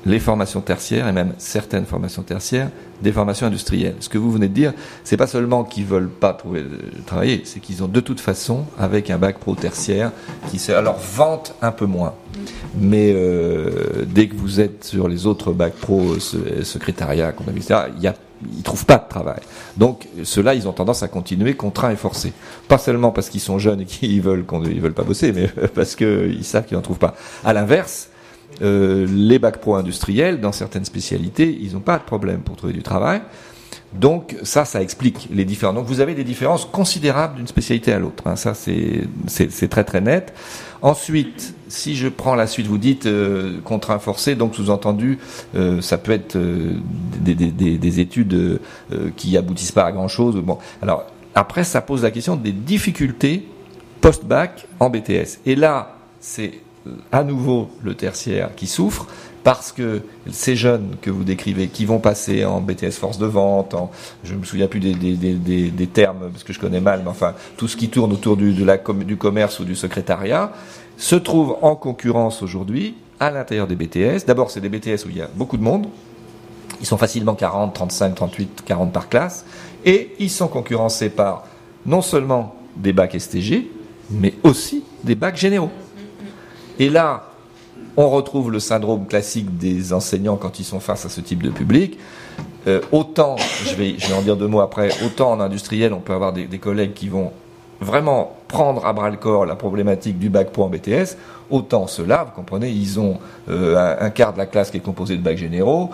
les formations tertiaires, et même certaines formations tertiaires, des formations industrielles. Ce que vous venez de dire, c'est pas seulement qu'ils veulent pas travailler, c'est qu'ils ont de toute façon, avec un bac pro tertiaire, qui alors vante un peu moins. Mais dès que vous êtes sur les autres bacs pro, secrétariat, comptabilité, ils trouvent pas de travail. Donc ceux-là, ils ont tendance à continuer contraints et forcés. Pas seulement parce qu'ils sont jeunes et qu'ils veulent pas bosser, mais parce qu'ils savent qu'ils n'en trouvent pas. À l'inverse, les bacs pro industriels, dans certaines spécialités, ils n'ont pas de problème pour trouver du travail. Donc ça explique les différences. Donc vous avez des différences considérables d'une spécialité à l'autre. Hein. Ça c'est très très net. Ensuite, si je prends la suite, vous dites contraint forcé, donc sous-entendu, ça peut être des études qui aboutissent pas à grand-chose. Bon, alors après ça pose la question des difficultés post-bac en BTS. Et là, c'est à nouveau le tertiaire qui souffre, parce que ces jeunes que vous décrivez, qui vont passer en BTS force de vente, je me souviens plus des termes parce que je connais mal, mais enfin tout ce qui tourne autour du commerce ou du secrétariat, se trouvent en concurrence aujourd'hui à l'intérieur des BTS. D'abord, c'est des BTS où il y a beaucoup de monde. Ils sont facilement 40, 35, 38, 40 par classe, et ils sont concurrencés par non seulement des bacs STG, mais aussi des bacs généraux. Et là, on retrouve le syndrome classique des enseignants quand ils sont face à ce type de public. Autant, je vais en dire 2 mots après, autant en industriel, on peut avoir des collègues qui vont vraiment prendre à bras-le-corps la problématique du bac pro en BTS, autant ceux-là, vous comprenez, ils ont un quart de la classe qui est composé de bacs généraux,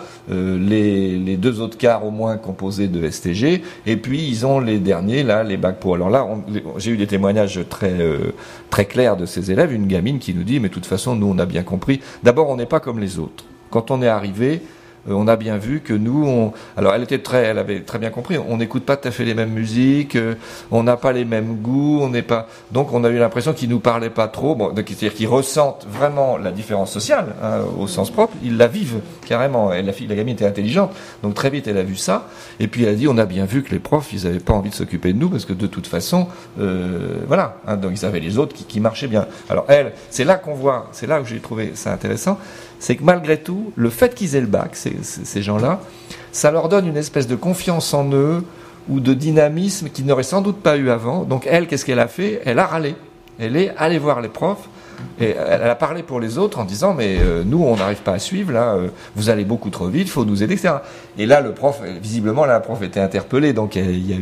les 2 autres quarts au moins composés de STG, et puis ils ont les derniers, là, les bacs pro. Alors là, j'ai eu des témoignages très clairs de ces élèves, une gamine qui nous dit, mais de toute façon, nous, on a bien compris, d'abord, on n'est pas comme les autres. Quand on est arrivé, on a bien vu que nous, alors elle avait très bien compris, on n'écoute pas tout à fait les mêmes musiques, on n'a pas les mêmes goûts, donc on a eu l'impression qu'ils nous parlaient pas trop, c'est-à-dire qu'ils ressentent vraiment la différence sociale, hein, au sens propre, ils la vivent carrément. Et la gamine était intelligente, donc très vite elle a vu ça, et puis elle a dit, on a bien vu que les profs, ils avaient pas envie de s'occuper de nous, parce que de toute façon, voilà, hein, donc ils avaient les autres qui marchaient bien. Alors elle, c'est là où j'ai trouvé ça intéressant, c'est que malgré tout, le fait qu'ils aient le bac, ces gens-là, ça leur donne une espèce de confiance en eux ou de dynamisme qu'ils n'auraient sans doute pas eu avant. Donc elle, qu'est-ce qu'elle a fait ? Elle a râlé. Elle est allée voir les profs et elle a parlé pour les autres en disant, mais nous, on n'arrive pas à suivre, là, vous allez beaucoup trop vite, il faut nous aider, etc. Et là, visiblement, la prof était interpellée, donc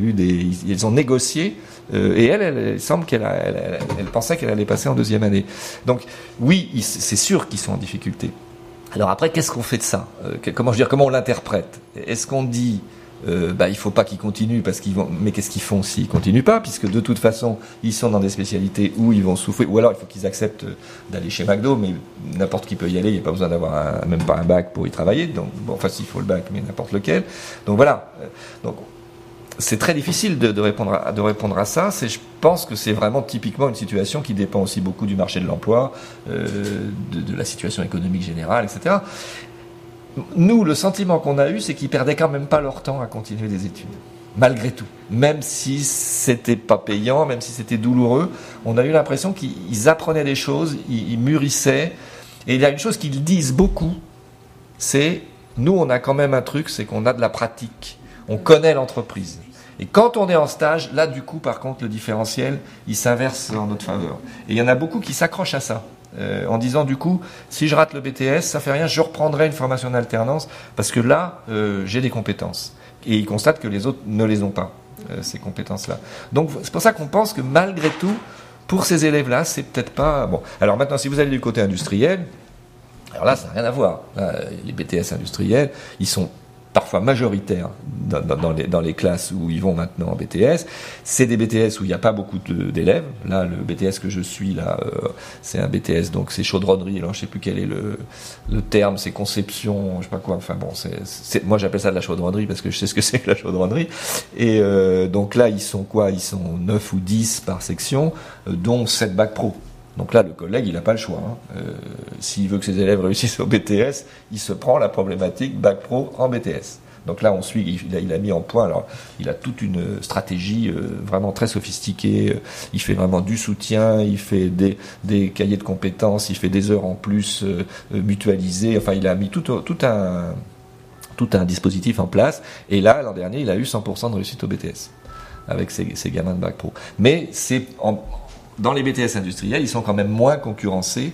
ils ont négocié, et elle semble qu'elle pensait qu'elle allait passer en 2e année. Donc oui, c'est sûr qu'ils sont en difficulté. Alors après, qu'est-ce qu'on fait de ça ? Comment on l'interprète ? Est-ce qu'on dit il faut pas qu'ils continuent mais qu'est-ce qu'ils font s'ils continuent pas, puisque de toute façon ils sont dans des spécialités où ils vont souffrir, ou alors il faut qu'ils acceptent d'aller chez McDo, mais n'importe qui peut y aller, il n'y a pas besoin d'avoir même pas un bac pour y travailler, donc s'il faut le bac, mais n'importe lequel. Donc voilà. Donc c'est très difficile de répondre à ça. Je pense que c'est vraiment typiquement une situation qui dépend aussi beaucoup du marché de l'emploi, de la situation économique générale, etc. Nous, le sentiment qu'on a eu, c'est qu'ils perdaient quand même pas leur temps à continuer des études. Malgré tout. Même si c'était pas payant, même si c'était douloureux, on a eu l'impression qu'ils apprenaient des choses, ils mûrissaient. Et il y a une chose qu'ils disent beaucoup, c'est, nous, on a quand même un truc, c'est qu'on a de la pratique. On connaît l'entreprise. Et quand on est en stage, là, du coup, par contre, le différentiel, il s'inverse en notre faveur. Et il y en a beaucoup qui s'accrochent à ça. En disant, du coup, si je rate le BTS, ça fait rien, je reprendrai une formation en alternance, parce que là, j'ai des compétences. Et ils constatent que les autres ne les ont pas, ces compétences-là. Donc, c'est pour ça qu'on pense que malgré tout, pour ces élèves-là, c'est peut-être pas... Bon, alors maintenant, si vous allez du côté industriel, alors là, ça n'a rien à voir. Là, les BTS industriels, ils sont parfois majoritaires dans les classes où ils vont maintenant en BTS. C'est des BTS où il n'y a pas beaucoup d'élèves. Là, le BTS que je suis, là, c'est un BTS, donc c'est chaudronnerie. Alors, je ne sais plus quel est le terme, c'est conception, je ne sais pas quoi. Enfin bon, moi j'appelle ça de la chaudronnerie parce que je sais ce que c'est que la chaudronnerie. Et donc là, ils sont quoi ? Ils sont 9 ou 10 par section, dont 7 bacs pro. Donc là, le collègue, il n'a pas le choix. S'il veut que ses élèves réussissent au BTS, il se prend la problématique bac pro en BTS. Donc là, on suit, il a mis en point, alors il a toute une stratégie vraiment très sophistiquée, il fait vraiment du soutien, il fait des cahiers de compétences, il fait des heures en plus mutualisées, enfin il a mis tout un dispositif en place, et là, l'an dernier, il a eu 100% de réussite au BTS, avec ses gamins de bac pro. Mais dans les BTS industriels, ils sont quand même moins concurrencés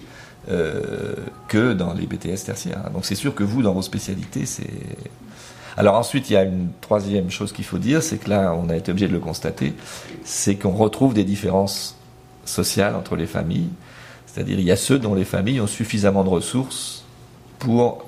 que dans les BTS tertiaires. Donc c'est sûr que vous, dans vos spécialités, c'est... Alors ensuite, il y a une troisième chose qu'il faut dire, c'est que là, on a été obligé de le constater, c'est qu'on retrouve des différences sociales entre les familles. C'est-à-dire, il y a ceux dont les familles ont suffisamment de ressources pour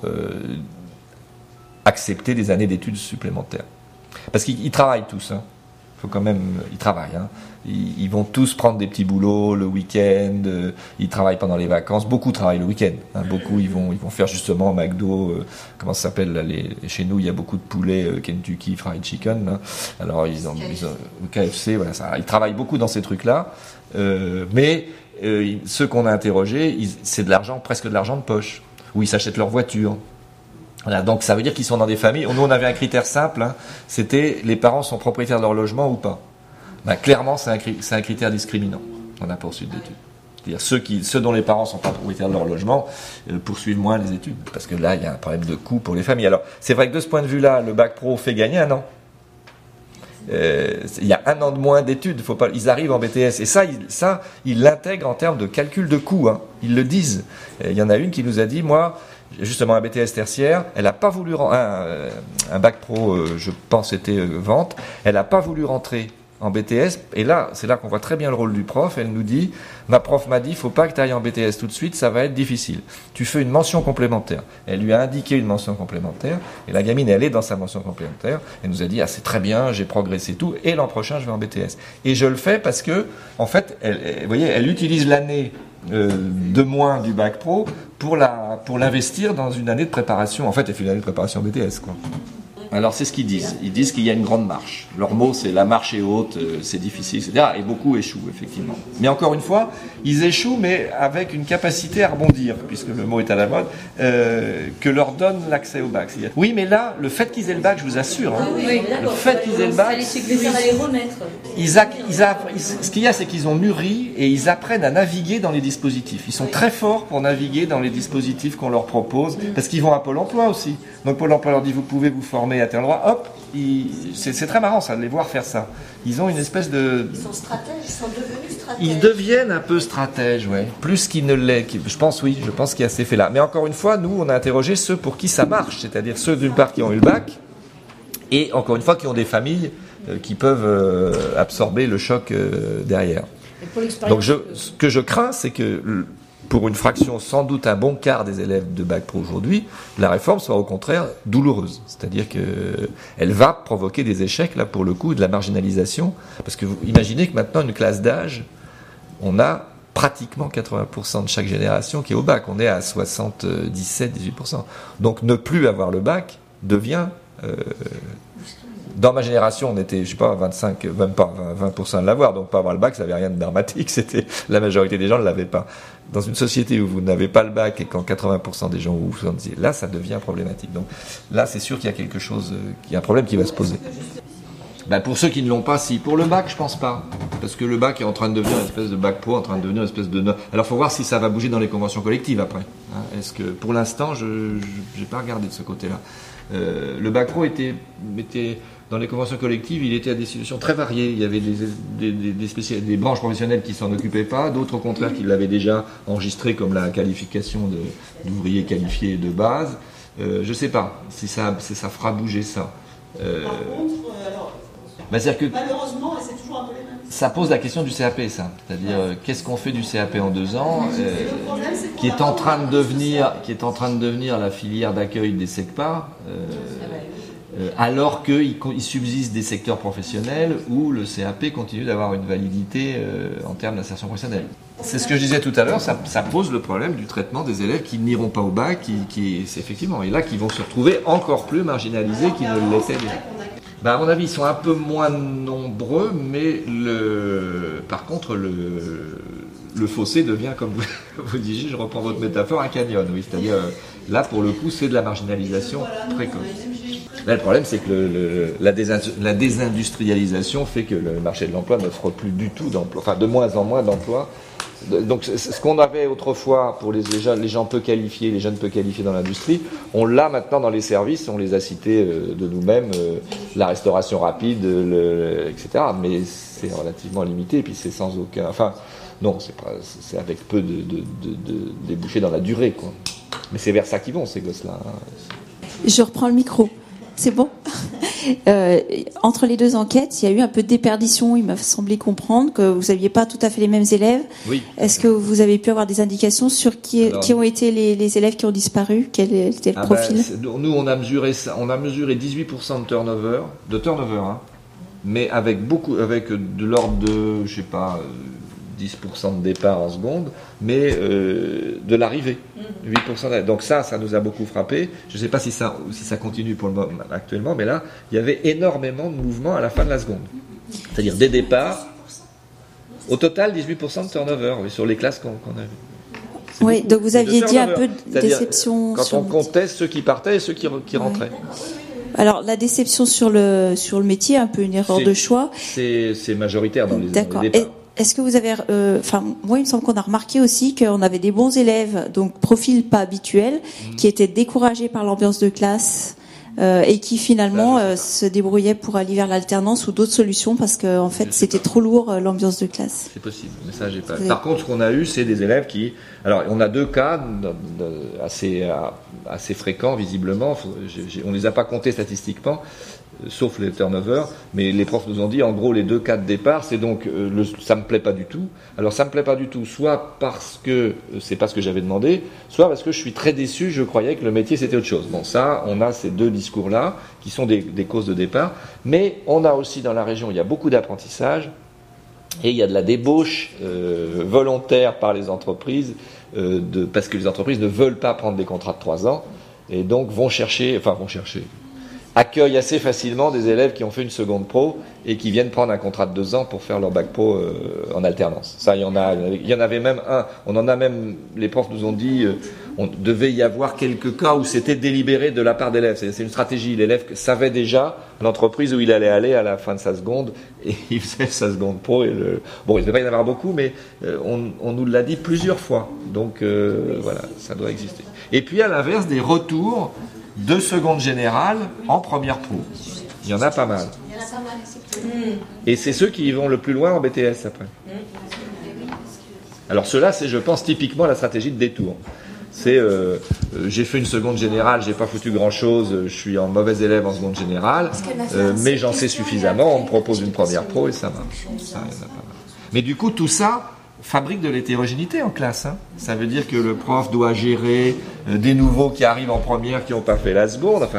accepter des années d'études supplémentaires. Parce qu'ils travaillent tous, hein. Faut quand même, ils travaillent, hein. Ils vont tous prendre des petits boulots le week-end, ils travaillent pendant les vacances, beaucoup travaillent le week-end, hein. Beaucoup ils vont faire justement McDo, comment ça s'appelle là, chez nous il y a beaucoup de poulets, Kentucky Fried Chicken, hein. Alors ils ont KFC, voilà, ça, ils travaillent beaucoup dans ces trucs-là, mais ceux qu'on a interrogés, c'est presque de l'argent de poche, où ils s'achètent leur voiture. Voilà, donc ça veut dire qu'ils sont dans des familles. Nous on avait un critère simple, hein, c'était les parents sont propriétaires de leur logement ou pas. Ben, clairement c'est un critère discriminant dans la poursuite d'études. C'est-à-dire ceux dont les parents sont pas propriétaires de leur logement poursuivent moins les études, parce que là il y a un problème de coût pour les familles. Alors c'est vrai que de ce point de vue-là, le bac pro fait gagner 1 an. Il y a 1 an de moins d'études, ils arrivent en BTS, et ça ils l'intègrent en termes de calcul de coût, hein, ils le disent. Il y en a une qui nous a dit, moi, justement un BTS tertiaire, elle n'a pas voulu un bac pro, je pense c'était vente, elle n'a pas voulu rentrer en BTS, et là c'est là qu'on voit très bien le rôle du prof. Elle nous dit, ma prof m'a dit, il ne faut pas que tu ailles en BTS tout de suite, ça va être difficile, tu fais une mention complémentaire. Elle lui a indiqué une mention complémentaire, et la gamine elle est dans sa mention complémentaire, elle nous a dit, ah c'est très bien, j'ai progressé tout, et l'an prochain je vais en BTS, et je le fais parce que en fait vous voyez, elle utilise l'année de moins du bac pro pour l'investir dans une année de préparation. En fait, elle fait une année de préparation BTS, quoi. Alors c'est ce qu'ils disent. Ils disent qu'il y a une grande marche. Leur mot c'est la marche est haute, c'est difficile, etc. Et beaucoup échouent effectivement. Mais encore une fois, ils échouent mais avec une capacité à rebondir, puisque le mot est à la mode, que leur donne l'accès au bac. C'est-à-dire, oui, mais là, le fait qu'ils aient le bac, je vous assure, hein, le fait qu'ils aient le bac, ce qu'il y a, c'est qu'ils ont mûri et ils apprennent à naviguer dans les dispositifs. Ils sont très forts pour naviguer dans les dispositifs qu'on leur propose, parce qu'ils vont à Pôle emploi aussi. Donc Pôle emploi leur dit, vous pouvez vous former à tel endroit, hop, c'est très marrant ça, de les voir faire ça. Ils ont une espèce de... Ils sont stratèges, ils sont devenus stratèges. Ils deviennent un peu stratèges, ouais. Plus qu'ils ne l'est. Je pense qu'il y a ces faits-là. Mais encore une fois, nous, on a interrogé ceux pour qui ça marche, c'est-à-dire ceux d'une part qui ont eu le bac, et encore une fois qui ont des familles qui peuvent absorber le choc derrière. Donc ce que je crains, c'est que pour une fraction, sans doute un bon quart des élèves de bac pro aujourd'hui, la réforme soit au contraire douloureuse. C'est-à-dire qu'elle va provoquer des échecs, là pour le coup, de la marginalisation. Parce que vous imaginez que maintenant, une classe d'âge, on a pratiquement 80% de chaque génération qui est au bac. On est à 77-18%. Donc ne plus avoir le bac devient... dans ma génération, on était, je sais pas, 25, même pas 20% de l'avoir, donc pas avoir le bac, ça n'avait rien de dramatique, c'était, la majorité des gens ne l'avaient pas. Dans une société où vous n'avez pas le bac et quand 80% des gens vous sont dit, là, ça devient problématique. Donc là, c'est sûr qu'il y a quelque chose, qu'il y a un problème qui va se poser. Ben, pour ceux qui ne l'ont pas, si. Pour le bac, je pense pas. Parce que le bac est en train de devenir une espèce de bac pro, en train de devenir une espèce de... Alors, faut voir si ça va bouger dans les conventions collectives après. Hein, est-ce que, pour l'instant, je n'ai pas regardé de ce côté-là. Le bac pro était dans les conventions collectives, il était à des situations très variées. Il y avait des branches professionnelles qui s'en occupaient pas, d'autres au contraire qui l'avaient déjà enregistré comme la qualification d'ouvrier qualifié de base. Je sais pas si ça fera bouger ça. Par contre, c'est-à-dire que malheureusement, c'est toujours un peu les mêmes. Ça pose la question du CAP, ça. C'est-à-dire, qu'est-ce qu'on fait du CAP en 2 ans, qui est en train de devenir la filière d'accueil des SECPA, alors qu'il subsiste des secteurs professionnels où le CAP continue d'avoir une validité en termes d'insertion professionnelle. C'est ce que je disais tout à l'heure, ça pose le problème du traitement des élèves qui n'iront pas au bac, effectivement, et là qui vont se retrouver encore plus marginalisés qu'ils ne l'étaient déjà. Ben à mon avis, ils sont un peu moins nombreux, mais par contre, le fossé devient, comme vous disiez, je reprends votre métaphore, un canyon. Oui, c'est-à-dire, là, pour le coup, c'est de la marginalisation précoce. Là, le problème, c'est que la désindustrialisation fait que le marché de l'emploi n'offre plus du tout d'emploi, enfin de moins en moins d'emplois. Donc ce qu'on avait autrefois pour les gens peu qualifiés, les jeunes peu qualifiés dans l'industrie, on l'a maintenant dans les services, on les a cités de nous-mêmes, la restauration rapide, etc. Mais c'est relativement limité et puis c'est sans aucun... Enfin, non, c'est avec peu de débouchés dans la durée, quoi. Mais c'est vers ça qu'ils vont, ces gosses-là. Je reprends le micro. C'est bon. Entre les deux enquêtes, il y a eu un peu de déperdition. Il m'a semblé comprendre que vous n'aviez pas tout à fait les mêmes élèves. Oui. Est-ce que vous avez pu avoir des indications sur qui ont été les élèves qui ont disparu? Quel était le profil? Nous, on a mesuré ça. On a mesuré 18% de turnover, hein, mais avec de l'ordre de, je sais pas, 10% de départ en seconde, mais de l'arrivée, 8%. Donc ça nous a beaucoup frappé. Je ne sais pas si ça continue pour le moment actuellement, mais là, il y avait énormément de mouvements à la fin de la seconde. C'est-à-dire des départs. Au total, 18% de turnover sur les classes qu'on a vues. Oui, donc vous aviez dit un peu de déception. Quand on comptait ceux qui partaient et ceux qui rentraient. Alors la déception sur le métier, un peu une erreur de choix. C'est majoritaire dans les départs. Est-ce que vous avez, moi, il me semble qu'on a remarqué aussi qu'on avait des bons élèves, donc profil pas habituel, qui étaient découragés par l'ambiance de classe et qui finalement se débrouillaient pour aller vers l'alternance ou d'autres solutions parce que en fait c'était trop lourd l'ambiance de classe. C'est possible, mais ça j'ai pas. Par contre, ce qu'on a eu, c'est des élèves qui, alors on a 2 cas assez fréquents visiblement. On les a pas comptés statistiquement. Sauf les turnovers, mais les profs nous ont dit en gros les 2 cas de départ, c'est donc ça me plaît pas du tout. Alors ça me plaît pas du tout, soit parce que c'est pas ce que j'avais demandé, soit parce que je suis très déçu, je croyais que le métier c'était autre chose. Bon, ça, on a ces 2 discours-là qui sont des causes de départ, mais on a aussi dans la région, il y a beaucoup d'apprentissage et il y a de la débauche volontaire par les entreprises parce que les entreprises ne veulent pas prendre des contrats de 3 ans et donc accueillent assez facilement des élèves qui ont fait une seconde pro et qui viennent prendre un contrat de 2 ans pour faire leur bac pro en alternance. Ça, il y en avait même un. On en a même, les profs nous ont dit, on devait y avoir quelques cas où c'était délibéré de la part d'élèves. C'est une stratégie. L'élève savait déjà l'entreprise où il allait aller à la fin de sa seconde et il faisait sa seconde pro. Bon, il ne devait pas y en avoir beaucoup, mais on nous l'a dit plusieurs fois. Donc voilà, ça doit exister. Et puis à l'inverse, des retours de seconde générale en première pro. Il y en a pas mal. Et c'est ceux qui vont le plus loin en BTS après. Alors ceux-là, c'est, je pense, typiquement la stratégie de détour. C'est j'ai fait une seconde générale, j'ai pas foutu grand-chose, je suis en mauvais élève en seconde générale, mais j'en sais suffisamment, on me propose une première pro et ça marche. Ça, il y en a pas mal. Mais du coup, tout ça fabrique de l'hétérogénéité en classe. Hein. Ça veut dire que le prof doit gérer des nouveaux qui arrivent en première qui n'ont pas fait la seconde. Enfin,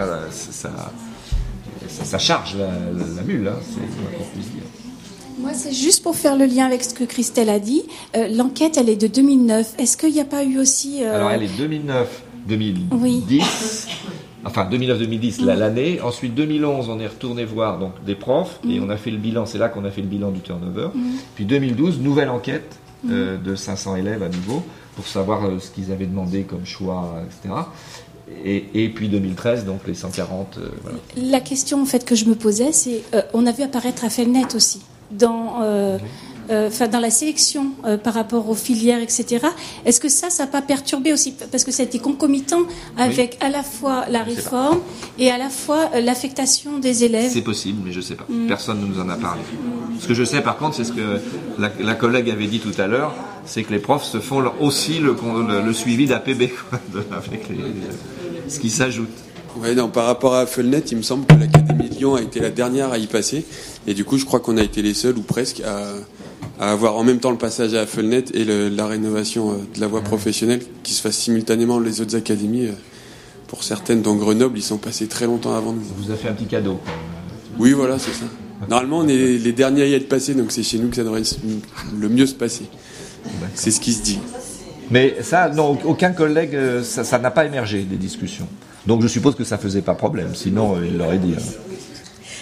ça charge la mule, hein, c'est ce qu'on puisse dire. Moi, c'est juste pour faire le lien avec ce que Christelle a dit. L'enquête, elle est de 2009. Est-ce qu'il n'y a pas eu aussi... Alors, elle est 2009-2010. Oui. Enfin, 2009-2010, l'année. Ensuite, 2011, on est retourné voir donc, des profs et on a fait le bilan. C'est là qu'on a fait le bilan du turnover. Puis 2012, nouvelle enquête de 500 élèves à nouveau pour savoir ce qu'ils avaient demandé comme choix, etc. Et puis 2013, donc les 140. Voilà. La question en fait que je me posais, c'est on a vu apparaître Affelnet aussi dans la sélection par rapport aux filières, etc. Est-ce que ça n'a pas perturbé aussi, parce que ça a été concomitant avec à la fois la réforme et à la fois l'affectation des élèves? C'est possible, mais je ne sais pas. Personne ne nous en a parlé. Ce que je sais par contre, c'est ce que la collègue avait dit tout à l'heure, c'est que les profs se font aussi le suivi d'APB, avec ce qui s'ajoute. Ouais, non, par rapport à Affelnet, il me semble que l'Académie de Lyon a été la dernière à y passer. Et du coup, je crois qu'on a été les seuls, ou presque, à avoir en même temps le passage à Affelnet et la rénovation de la voie professionnelle qui se fasse simultanément les autres académies. Pour certaines, dont Grenoble, ils sont passés très longtemps avant nous. Ça vous a fait un petit cadeau. Oui, voilà, c'est ça. Normalement, on est les derniers à y être passés, donc c'est chez nous que ça devrait le mieux se passer. C'est ce qui se dit. Mais ça, non, aucun collègue, ça n'a pas émergé des discussions. Donc je suppose que ça faisait pas problème, sinon il l'aurait dit.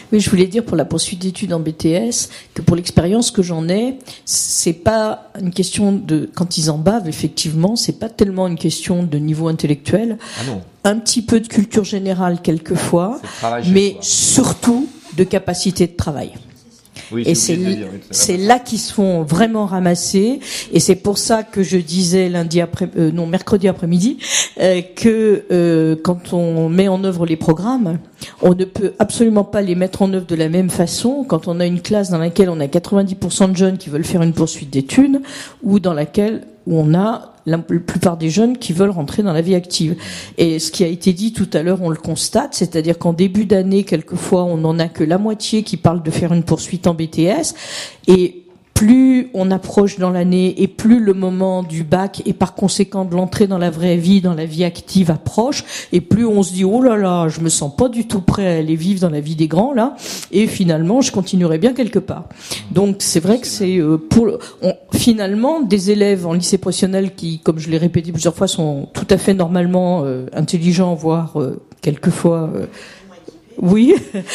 Oui, je voulais dire pour la poursuite d'études en BTS que pour l'expérience que j'en ai, c'est pas une question de quand ils en bavent, effectivement, c'est pas tellement une question de niveau intellectuel. Ah non. Un petit peu de culture générale quelquefois, mais surtout de capacité de travail. Oui, et c'est là qu'ils se font vraiment ramasser, et c'est pour ça que je disais mercredi après-midi que quand on met en œuvre les programmes, on ne peut absolument pas les mettre en œuvre de la même façon quand on a une classe dans laquelle on a 90% de jeunes qui veulent faire une poursuite d'études, ou dans laquelle où on a la plupart des jeunes qui veulent rentrer dans la vie active. Et ce qui a été dit tout à l'heure, on le constate, c'est-à-dire qu'en début d'année, quelquefois, on n'en a que la moitié qui parle de faire une poursuite en BTS, et plus on approche dans l'année et plus le moment du bac et par conséquent de l'entrée dans la vraie vie, dans la vie active approche, et plus on se dit oh là là, je me sens pas du tout prêt à aller vivre dans la vie des grands là, et finalement je continuerai bien quelque part. Donc c'est vrai que c'est finalement des élèves en lycée professionnel qui, comme je l'ai répété plusieurs fois, sont tout à fait normalement intelligents, voire quelquefois oui.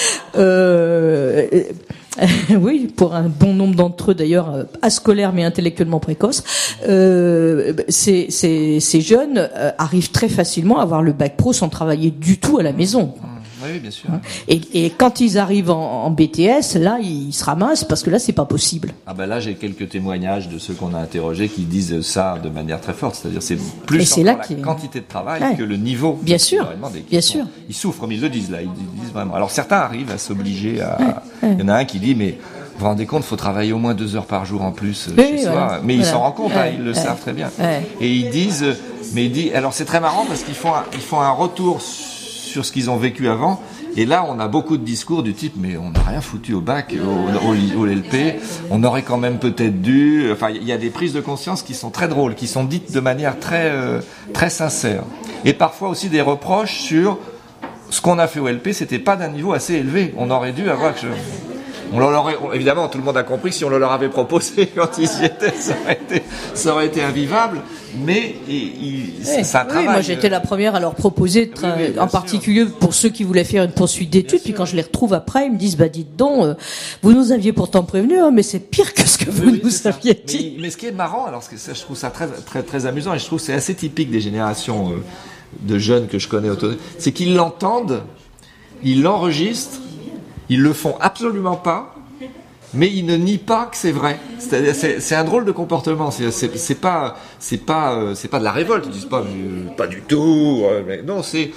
Oui, pour un bon nombre d'entre eux d'ailleurs, ascolaires mais intellectuellement précoces, ces jeunes arrivent très facilement à avoir le bac pro sans travailler du tout à la maison. Oui, bien sûr. Et quand ils arrivent en BTS, là, ils se ramassent parce que là, c'est pas possible. Ah ben là, j'ai quelques témoignages de ceux qu'on a interrogés qui disent ça de manière très forte. C'est-à-dire, c'est plus la quantité de travail que le niveau. Bien sûr. Bien sûr. Ils souffrent, comme ils le disent là. Ils disent vraiment. Alors certains arrivent à s'obliger à. Il y en a un qui dit, mais vous vous rendez compte, il faut travailler au moins 2 heures par jour en plus chez soi. Mais ils s'en rendent compte, ils le savent très bien. Et ils disent, alors c'est très marrant parce qu'ils font un retour sur ce qu'ils ont vécu avant, et là on a beaucoup de discours du type mais on n'a rien foutu au bac, au LP, on aurait quand même peut-être dû, enfin il y a des prises de conscience qui sont très drôles, qui sont dites de manière très très sincère, et parfois aussi des reproches sur ce qu'on a fait au LP, c'était pas d'un niveau assez élevé, on aurait dû avoir évidemment, tout le monde a compris que si on le leur avait proposé quand ils y étaient, ça aurait été invivable, mais c'est un travail. Oui, moi j'étais la première à leur proposer, en particulier pour ceux qui voulaient faire une poursuite d'études, puis quand je les retrouve après, ils me disent, dites donc, vous nous aviez pourtant prévenu, mais c'est pire que ce que vous nous aviez dit. Mais ce qui est marrant, alors je trouve ça très, très, très amusant, et je trouve que c'est assez typique des générations de jeunes que je connais, c'est qu'ils l'entendent, ils l'enregistrent, ils le font absolument pas, mais ils ne nient pas que c'est vrai. C'est un drôle de comportement. C'est pas de la révolte. Ils disent pas du tout. Mais non, c'est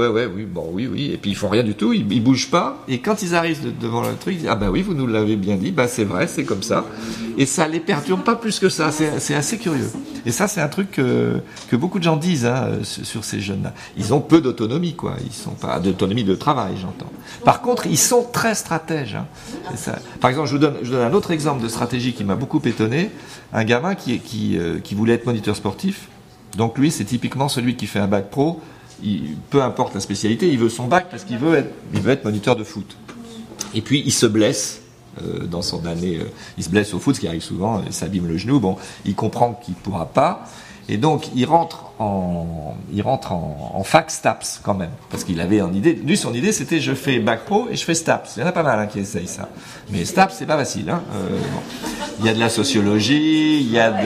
oui. Et puis ils font rien du tout. Ils bougent pas. Et quand ils arrivent devant le truc, ils disent oui, vous nous l'avez bien dit. C'est vrai, c'est comme ça. Et ça les perturbe pas plus que ça. C'est assez curieux. Et ça, c'est un truc que beaucoup de gens disent sur ces jeunes-là. Ils ont peu d'autonomie, quoi. Ils sont pas d'autonomie de travail, j'entends. Par contre, ils sont très stratèges. Et ça, par exemple, je vous donne un autre exemple de stratégie qui m'a beaucoup étonné. Un gamin qui voulait être moniteur sportif. Donc lui, c'est typiquement celui qui fait un bac pro. Peu importe la spécialité, il veut son bac parce qu'il veut être moniteur de foot. Et puis il se blesse dans son année. Il se blesse au foot, ce qui arrive souvent. Il s'abîme le genou. Bon, il comprend qu'il pourra pas. Et donc, il rentre en fac STAPS quand même, parce qu'il avait une idée. Lui, son idée, c'était je fais bac pro et je fais STAPS. Il y en a pas mal qui essayent ça. Mais STAPS, c'est pas facile. Bon. Il y a de la sociologie, il y a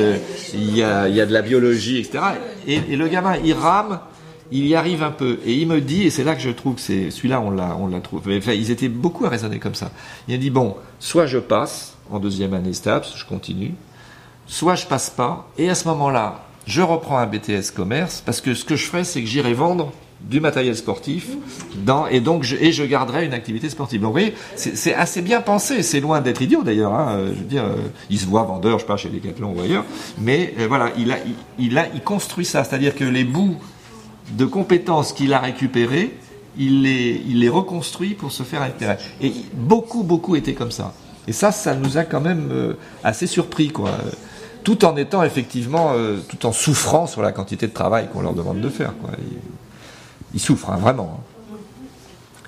de la biologie, etc. Et le gamin, il rame, il y arrive un peu. Et il me dit, et c'est là que je trouve que celui-là, on l'a trouvé. Enfin, ils étaient beaucoup à raisonner comme ça. Il a dit soit je passe en 2e année STAPS, je continue, soit je passe pas, et à ce moment-là, je reprends un BTS commerce, parce que ce que je ferai, c'est que j'irai vendre du matériel sportif, et je garderai une activité sportive. Donc vous voyez, c'est assez bien pensé, c'est loin d'être idiot d'ailleurs, je veux dire, il se voit vendeur, je sais pas, chez Decathlon ou ailleurs, mais voilà, il construit ça, c'est-à-dire que les bouts de compétences qu'il a récupérés, il les reconstruit pour se faire intérêt. Et beaucoup étaient comme ça. Et ça nous a quand même assez surpris, quoi. Tout en étant effectivement, tout en souffrant sur la quantité de travail qu'on leur demande de faire, quoi. Ils souffrent, vraiment.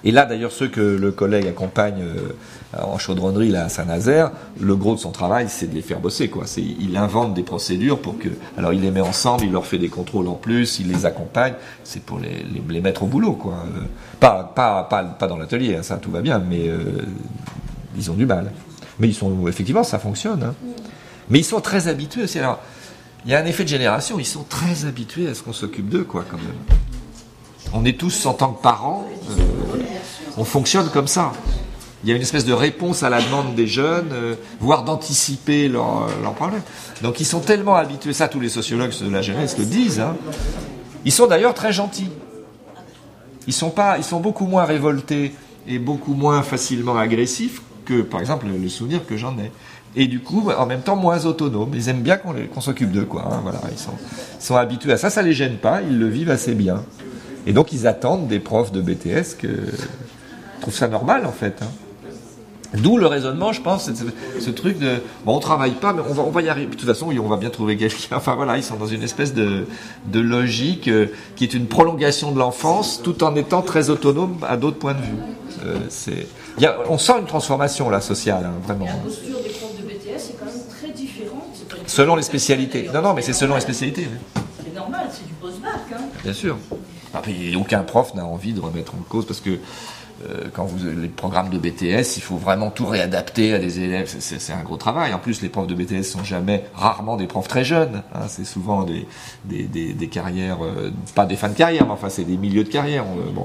Et là, d'ailleurs, ceux que le collègue accompagne en chaudronnerie là à Saint-Nazaire, le gros de son travail, c'est de les faire bosser, quoi. Il invente des procédures pour que, alors il les met ensemble, il leur fait des contrôles en plus, il les accompagne. C'est pour les mettre au boulot, quoi. Pas dans l'atelier, hein, ça tout va bien, mais ils ont du mal. Mais effectivement, ça fonctionne. Hein. Mais ils sont très habitués aussi. Alors, il y a un effet de génération. Ils sont très habitués à ce qu'on s'occupe d'eux, quoi, quand même. On est tous, en tant que parents, on fonctionne comme ça. Il y a une espèce de réponse à la demande des jeunes, voire d'anticiper leurs problèmes. Donc ils sont tellement habitués, ça tous les sociologues de la jeunesse le disent, hein. Ils sont d'ailleurs très gentils. Ils sont beaucoup moins révoltés et beaucoup moins facilement agressifs que, par exemple, le souvenir que j'en ai. Et du coup, en même temps, moins autonomes. Ils aiment bien qu'on s'occupe d'eux, quoi. Hein, voilà, ils sont habitués à ça, ça les gêne pas, ils le vivent assez bien. Et donc ils attendent des profs de BTS qui trouvent ça normal, en fait. Hein. D'où le raisonnement, je pense, ce truc de bon, on travaille pas, mais on va y arriver. De toute façon, oui, on va bien trouver quelqu'un. Enfin voilà, ils sont dans une espèce de logique qui est une prolongation de l'enfance, tout en étant très autonome à d'autres points de vue. On sent une transformation là sociale, hein, vraiment. La posture des profs de BTS est quand même très différente. Selon les spécialités. Non, mais c'est selon les spécialités. Oui. C'est normal, c'est du post-bac. Hein. Bien sûr. Et aucun prof n'a envie de remettre en cause parce que quand les programmes de BTS, il faut vraiment tout réadapter à des élèves. C'est un gros travail. En plus, les profs de BTS sont rarement des profs très jeunes. Hein. C'est souvent des carrières, pas des fins de carrière, mais enfin c'est des milieux de carrière. Bon.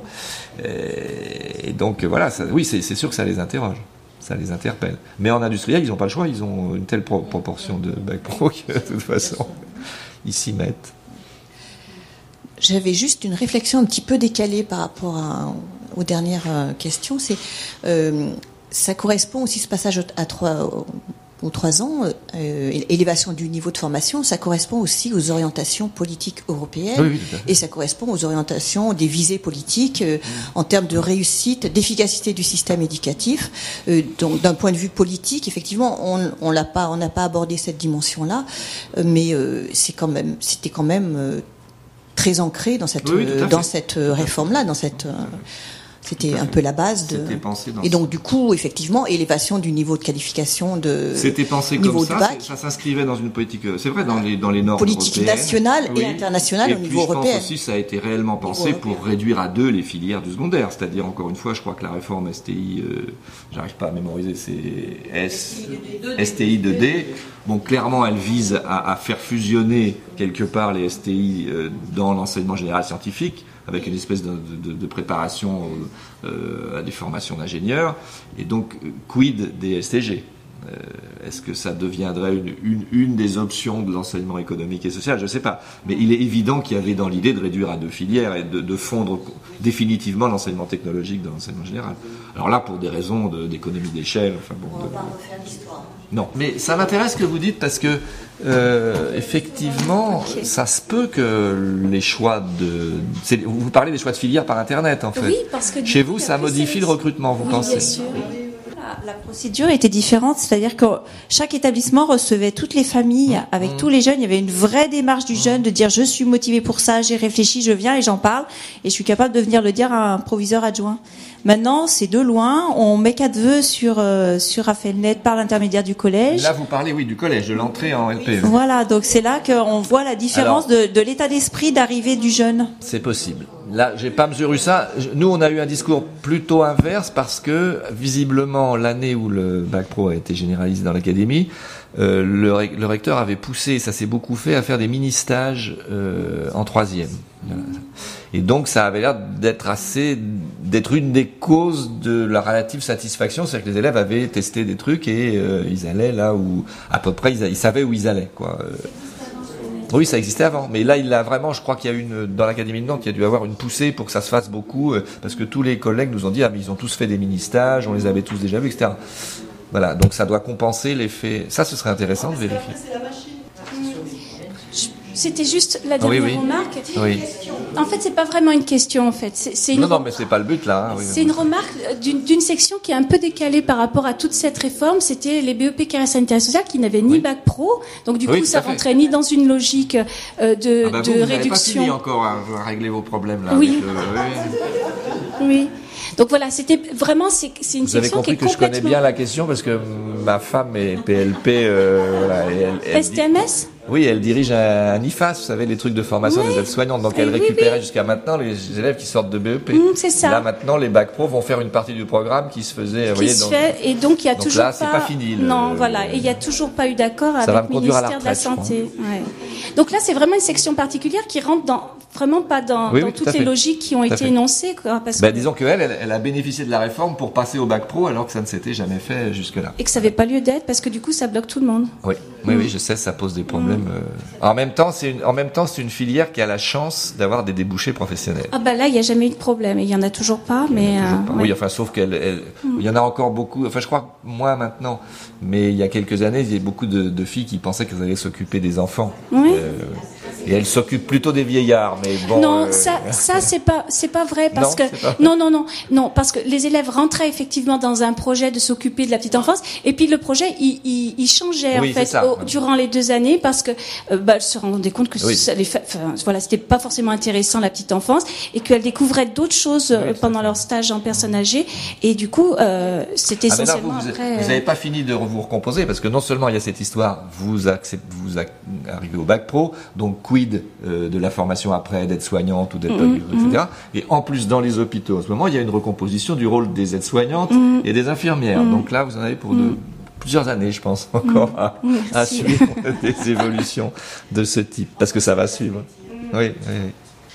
Et donc voilà, oui, c'est sûr que ça les interroge. Ça les interpelle. Mais en industriel, ils n'ont pas le choix. Ils ont une telle proportion de bac pro que de toute façon, ils s'y mettent. J'avais juste une réflexion un petit peu décalée par rapport aux dernières questions. Ça correspond aussi, ce passage aux 3 ans, élévation du niveau de formation, ça correspond aussi aux orientations politiques européennes. Oui, et ça correspond aux orientations des visées politiques en termes de réussite, d'efficacité du système éducatif. Donc, d'un point de vue politique, effectivement, on n'a pas abordé cette dimension-là, mais c'était quand même très ancré dans cette réforme-là, c'était un peu la base de. Et donc du coup, effectivement, élévation du niveau de qualification de. C'était pensé comme ça s'inscrivait dans une politique. C'est vrai dans les normes politique européennes, nationale et internationale au niveau européen. Je pense aussi ça a été réellement pensé pour réduire à 2 les filières du secondaire. C'est-à-dire encore une fois, je crois que la réforme STI, j'arrive pas à mémoriser, c'est STI 2D. Bon, clairement, elle vise à faire fusionner quelque part les STI dans l'enseignement général scientifique, avec une espèce de préparation à des formations d'ingénieurs. Et donc, quid des STG ? Est-ce que ça deviendrait une des options de l'enseignement économique et social ? Je ne sais pas. Mais il est évident qu'il y avait dans l'idée de réduire à 2 filières et de fondre définitivement l'enseignement technologique dans l'enseignement général. Alors là, pour des raisons d'économie d'échelle... Enfin, bon, on va pas refaire l'histoire. Non, mais ça m'intéresse ce que vous dites parce que effectivement, ça se peut que les choix vous parlez des choix de filière par Internet en fait. Oui, parce que chez vous, ça modifie le recrutement, vous pensez ? Bien sûr. La procédure était différente, c'est-à-dire que chaque établissement recevait toutes les familles avec tous les jeunes. Il y avait une vraie démarche du jeune de dire je suis motivé pour ça, j'ai réfléchi, je viens et j'en parle et je suis capable de venir le dire à un proviseur adjoint. Maintenant, c'est de loin, on met 4 vœux sur Affelnet par l'intermédiaire du collège. Là, vous parlez du collège, de l'entrée en LP. Voilà, donc c'est là qu'on voit la différence de l'état d'esprit d'arrivée du jeune. C'est possible. Là, j'ai pas mesuré ça. Nous, on a eu un discours plutôt inverse parce que, visiblement, l'année où le bac pro a été généralisé dans l'académie, le recteur avait poussé, ça s'est beaucoup fait, à faire des mini-stages en 3e. Et donc, ça avait l'air d'être une des causes de la relative satisfaction, c'est-à-dire que les élèves avaient testé des trucs et ils allaient là où, à peu près, ils savaient où ils allaient, quoi. Oui, ça existait avant, mais là, je crois qu'il y a dans l'Académie de Nantes, il y a dû avoir une poussée pour que ça se fasse beaucoup, parce que tous les collègues nous ont dit, mais ils ont tous fait des mini-stages, on les avait tous déjà vus, etc. Voilà, donc ça doit compenser l'effet. Ça, ce serait intéressant de vérifier. C'était juste la dernière remarque. Oui. En fait, c'est pas vraiment une question. En fait, c'est non, mais c'est pas le but là. Hein. C'est une remarque d'une section qui est un peu décalée par rapport à toute cette réforme. C'était les BEP carrière sanitaire et sociale qui n'avaient ni bac pro, donc du coup, ça rentrait ni dans une logique de vous réduction. Vous n'avez pas fini encore à régler vos problèmes là. Oui. Oui. Donc voilà, c'était vraiment, c'est une Vous avez section qui est compris que je connais complètement... bien la question parce que ma femme est PLP. Voilà, et elle STMS? Oui, elle dirige un IFAS, vous savez, les trucs de formation des aides-soignantes. Donc elle récupérait jusqu'à maintenant les élèves qui sortent de BEP. C'est ça. Là maintenant, les bac pro vont faire une partie du programme qui se faisait. Et donc il y a toujours là, c'est pas fini. Non, voilà, et il y a toujours pas eu d'accord avec va le me conduire à la ministère de la retraite, Santé. Ouais. Donc là, c'est vraiment une section particulière qui rentre vraiment pas dans toutes les logiques qui ont été énoncées, quoi. Parce que... disons qu'elle a bénéficié de la réforme pour passer au bac pro alors que ça ne s'était jamais fait jusque-là. Et que ça n'avait pas lieu d'être parce que du coup, ça bloque tout le monde. Oui, je sais, ça pose des problèmes. En même temps, c'est une filière qui a la chance d'avoir des débouchés professionnels. Ah là, il n'y a jamais eu de problème. Et il y en a toujours pas, mais. Oui, sauf il y en a encore beaucoup. Enfin, je crois moins maintenant, mais il y a quelques années, il y a beaucoup de filles qui pensaient qu'elles allaient s'occuper des enfants. Oui. Et elles s'occupent plutôt des vieillards, mais bon. Non, ça c'est pas vrai parce non, parce que les élèves rentraient effectivement dans un projet de s'occuper de la petite enfance, et puis le projet il changeait en fait durant les 2 années parce que elles se rendaient compte que c'était pas forcément intéressant la petite enfance et qu'elles découvraient d'autres choses pendant leur stage en personnes âgées, et du coup c'était essentiellement vous n'avez pas fini de vous recomposer parce que non seulement il y a cette histoire, vous arrivez au bac pro, donc quid de la formation après d'aide-soignante ou d'aide-soignante, etc. Et en plus, dans les hôpitaux, en ce moment, il y a une recomposition du rôle des aides-soignantes et des infirmières. Donc là, vous en avez pour plusieurs années, je pense, encore à suivre des évolutions de ce type. Parce que ça va suivre. Oui.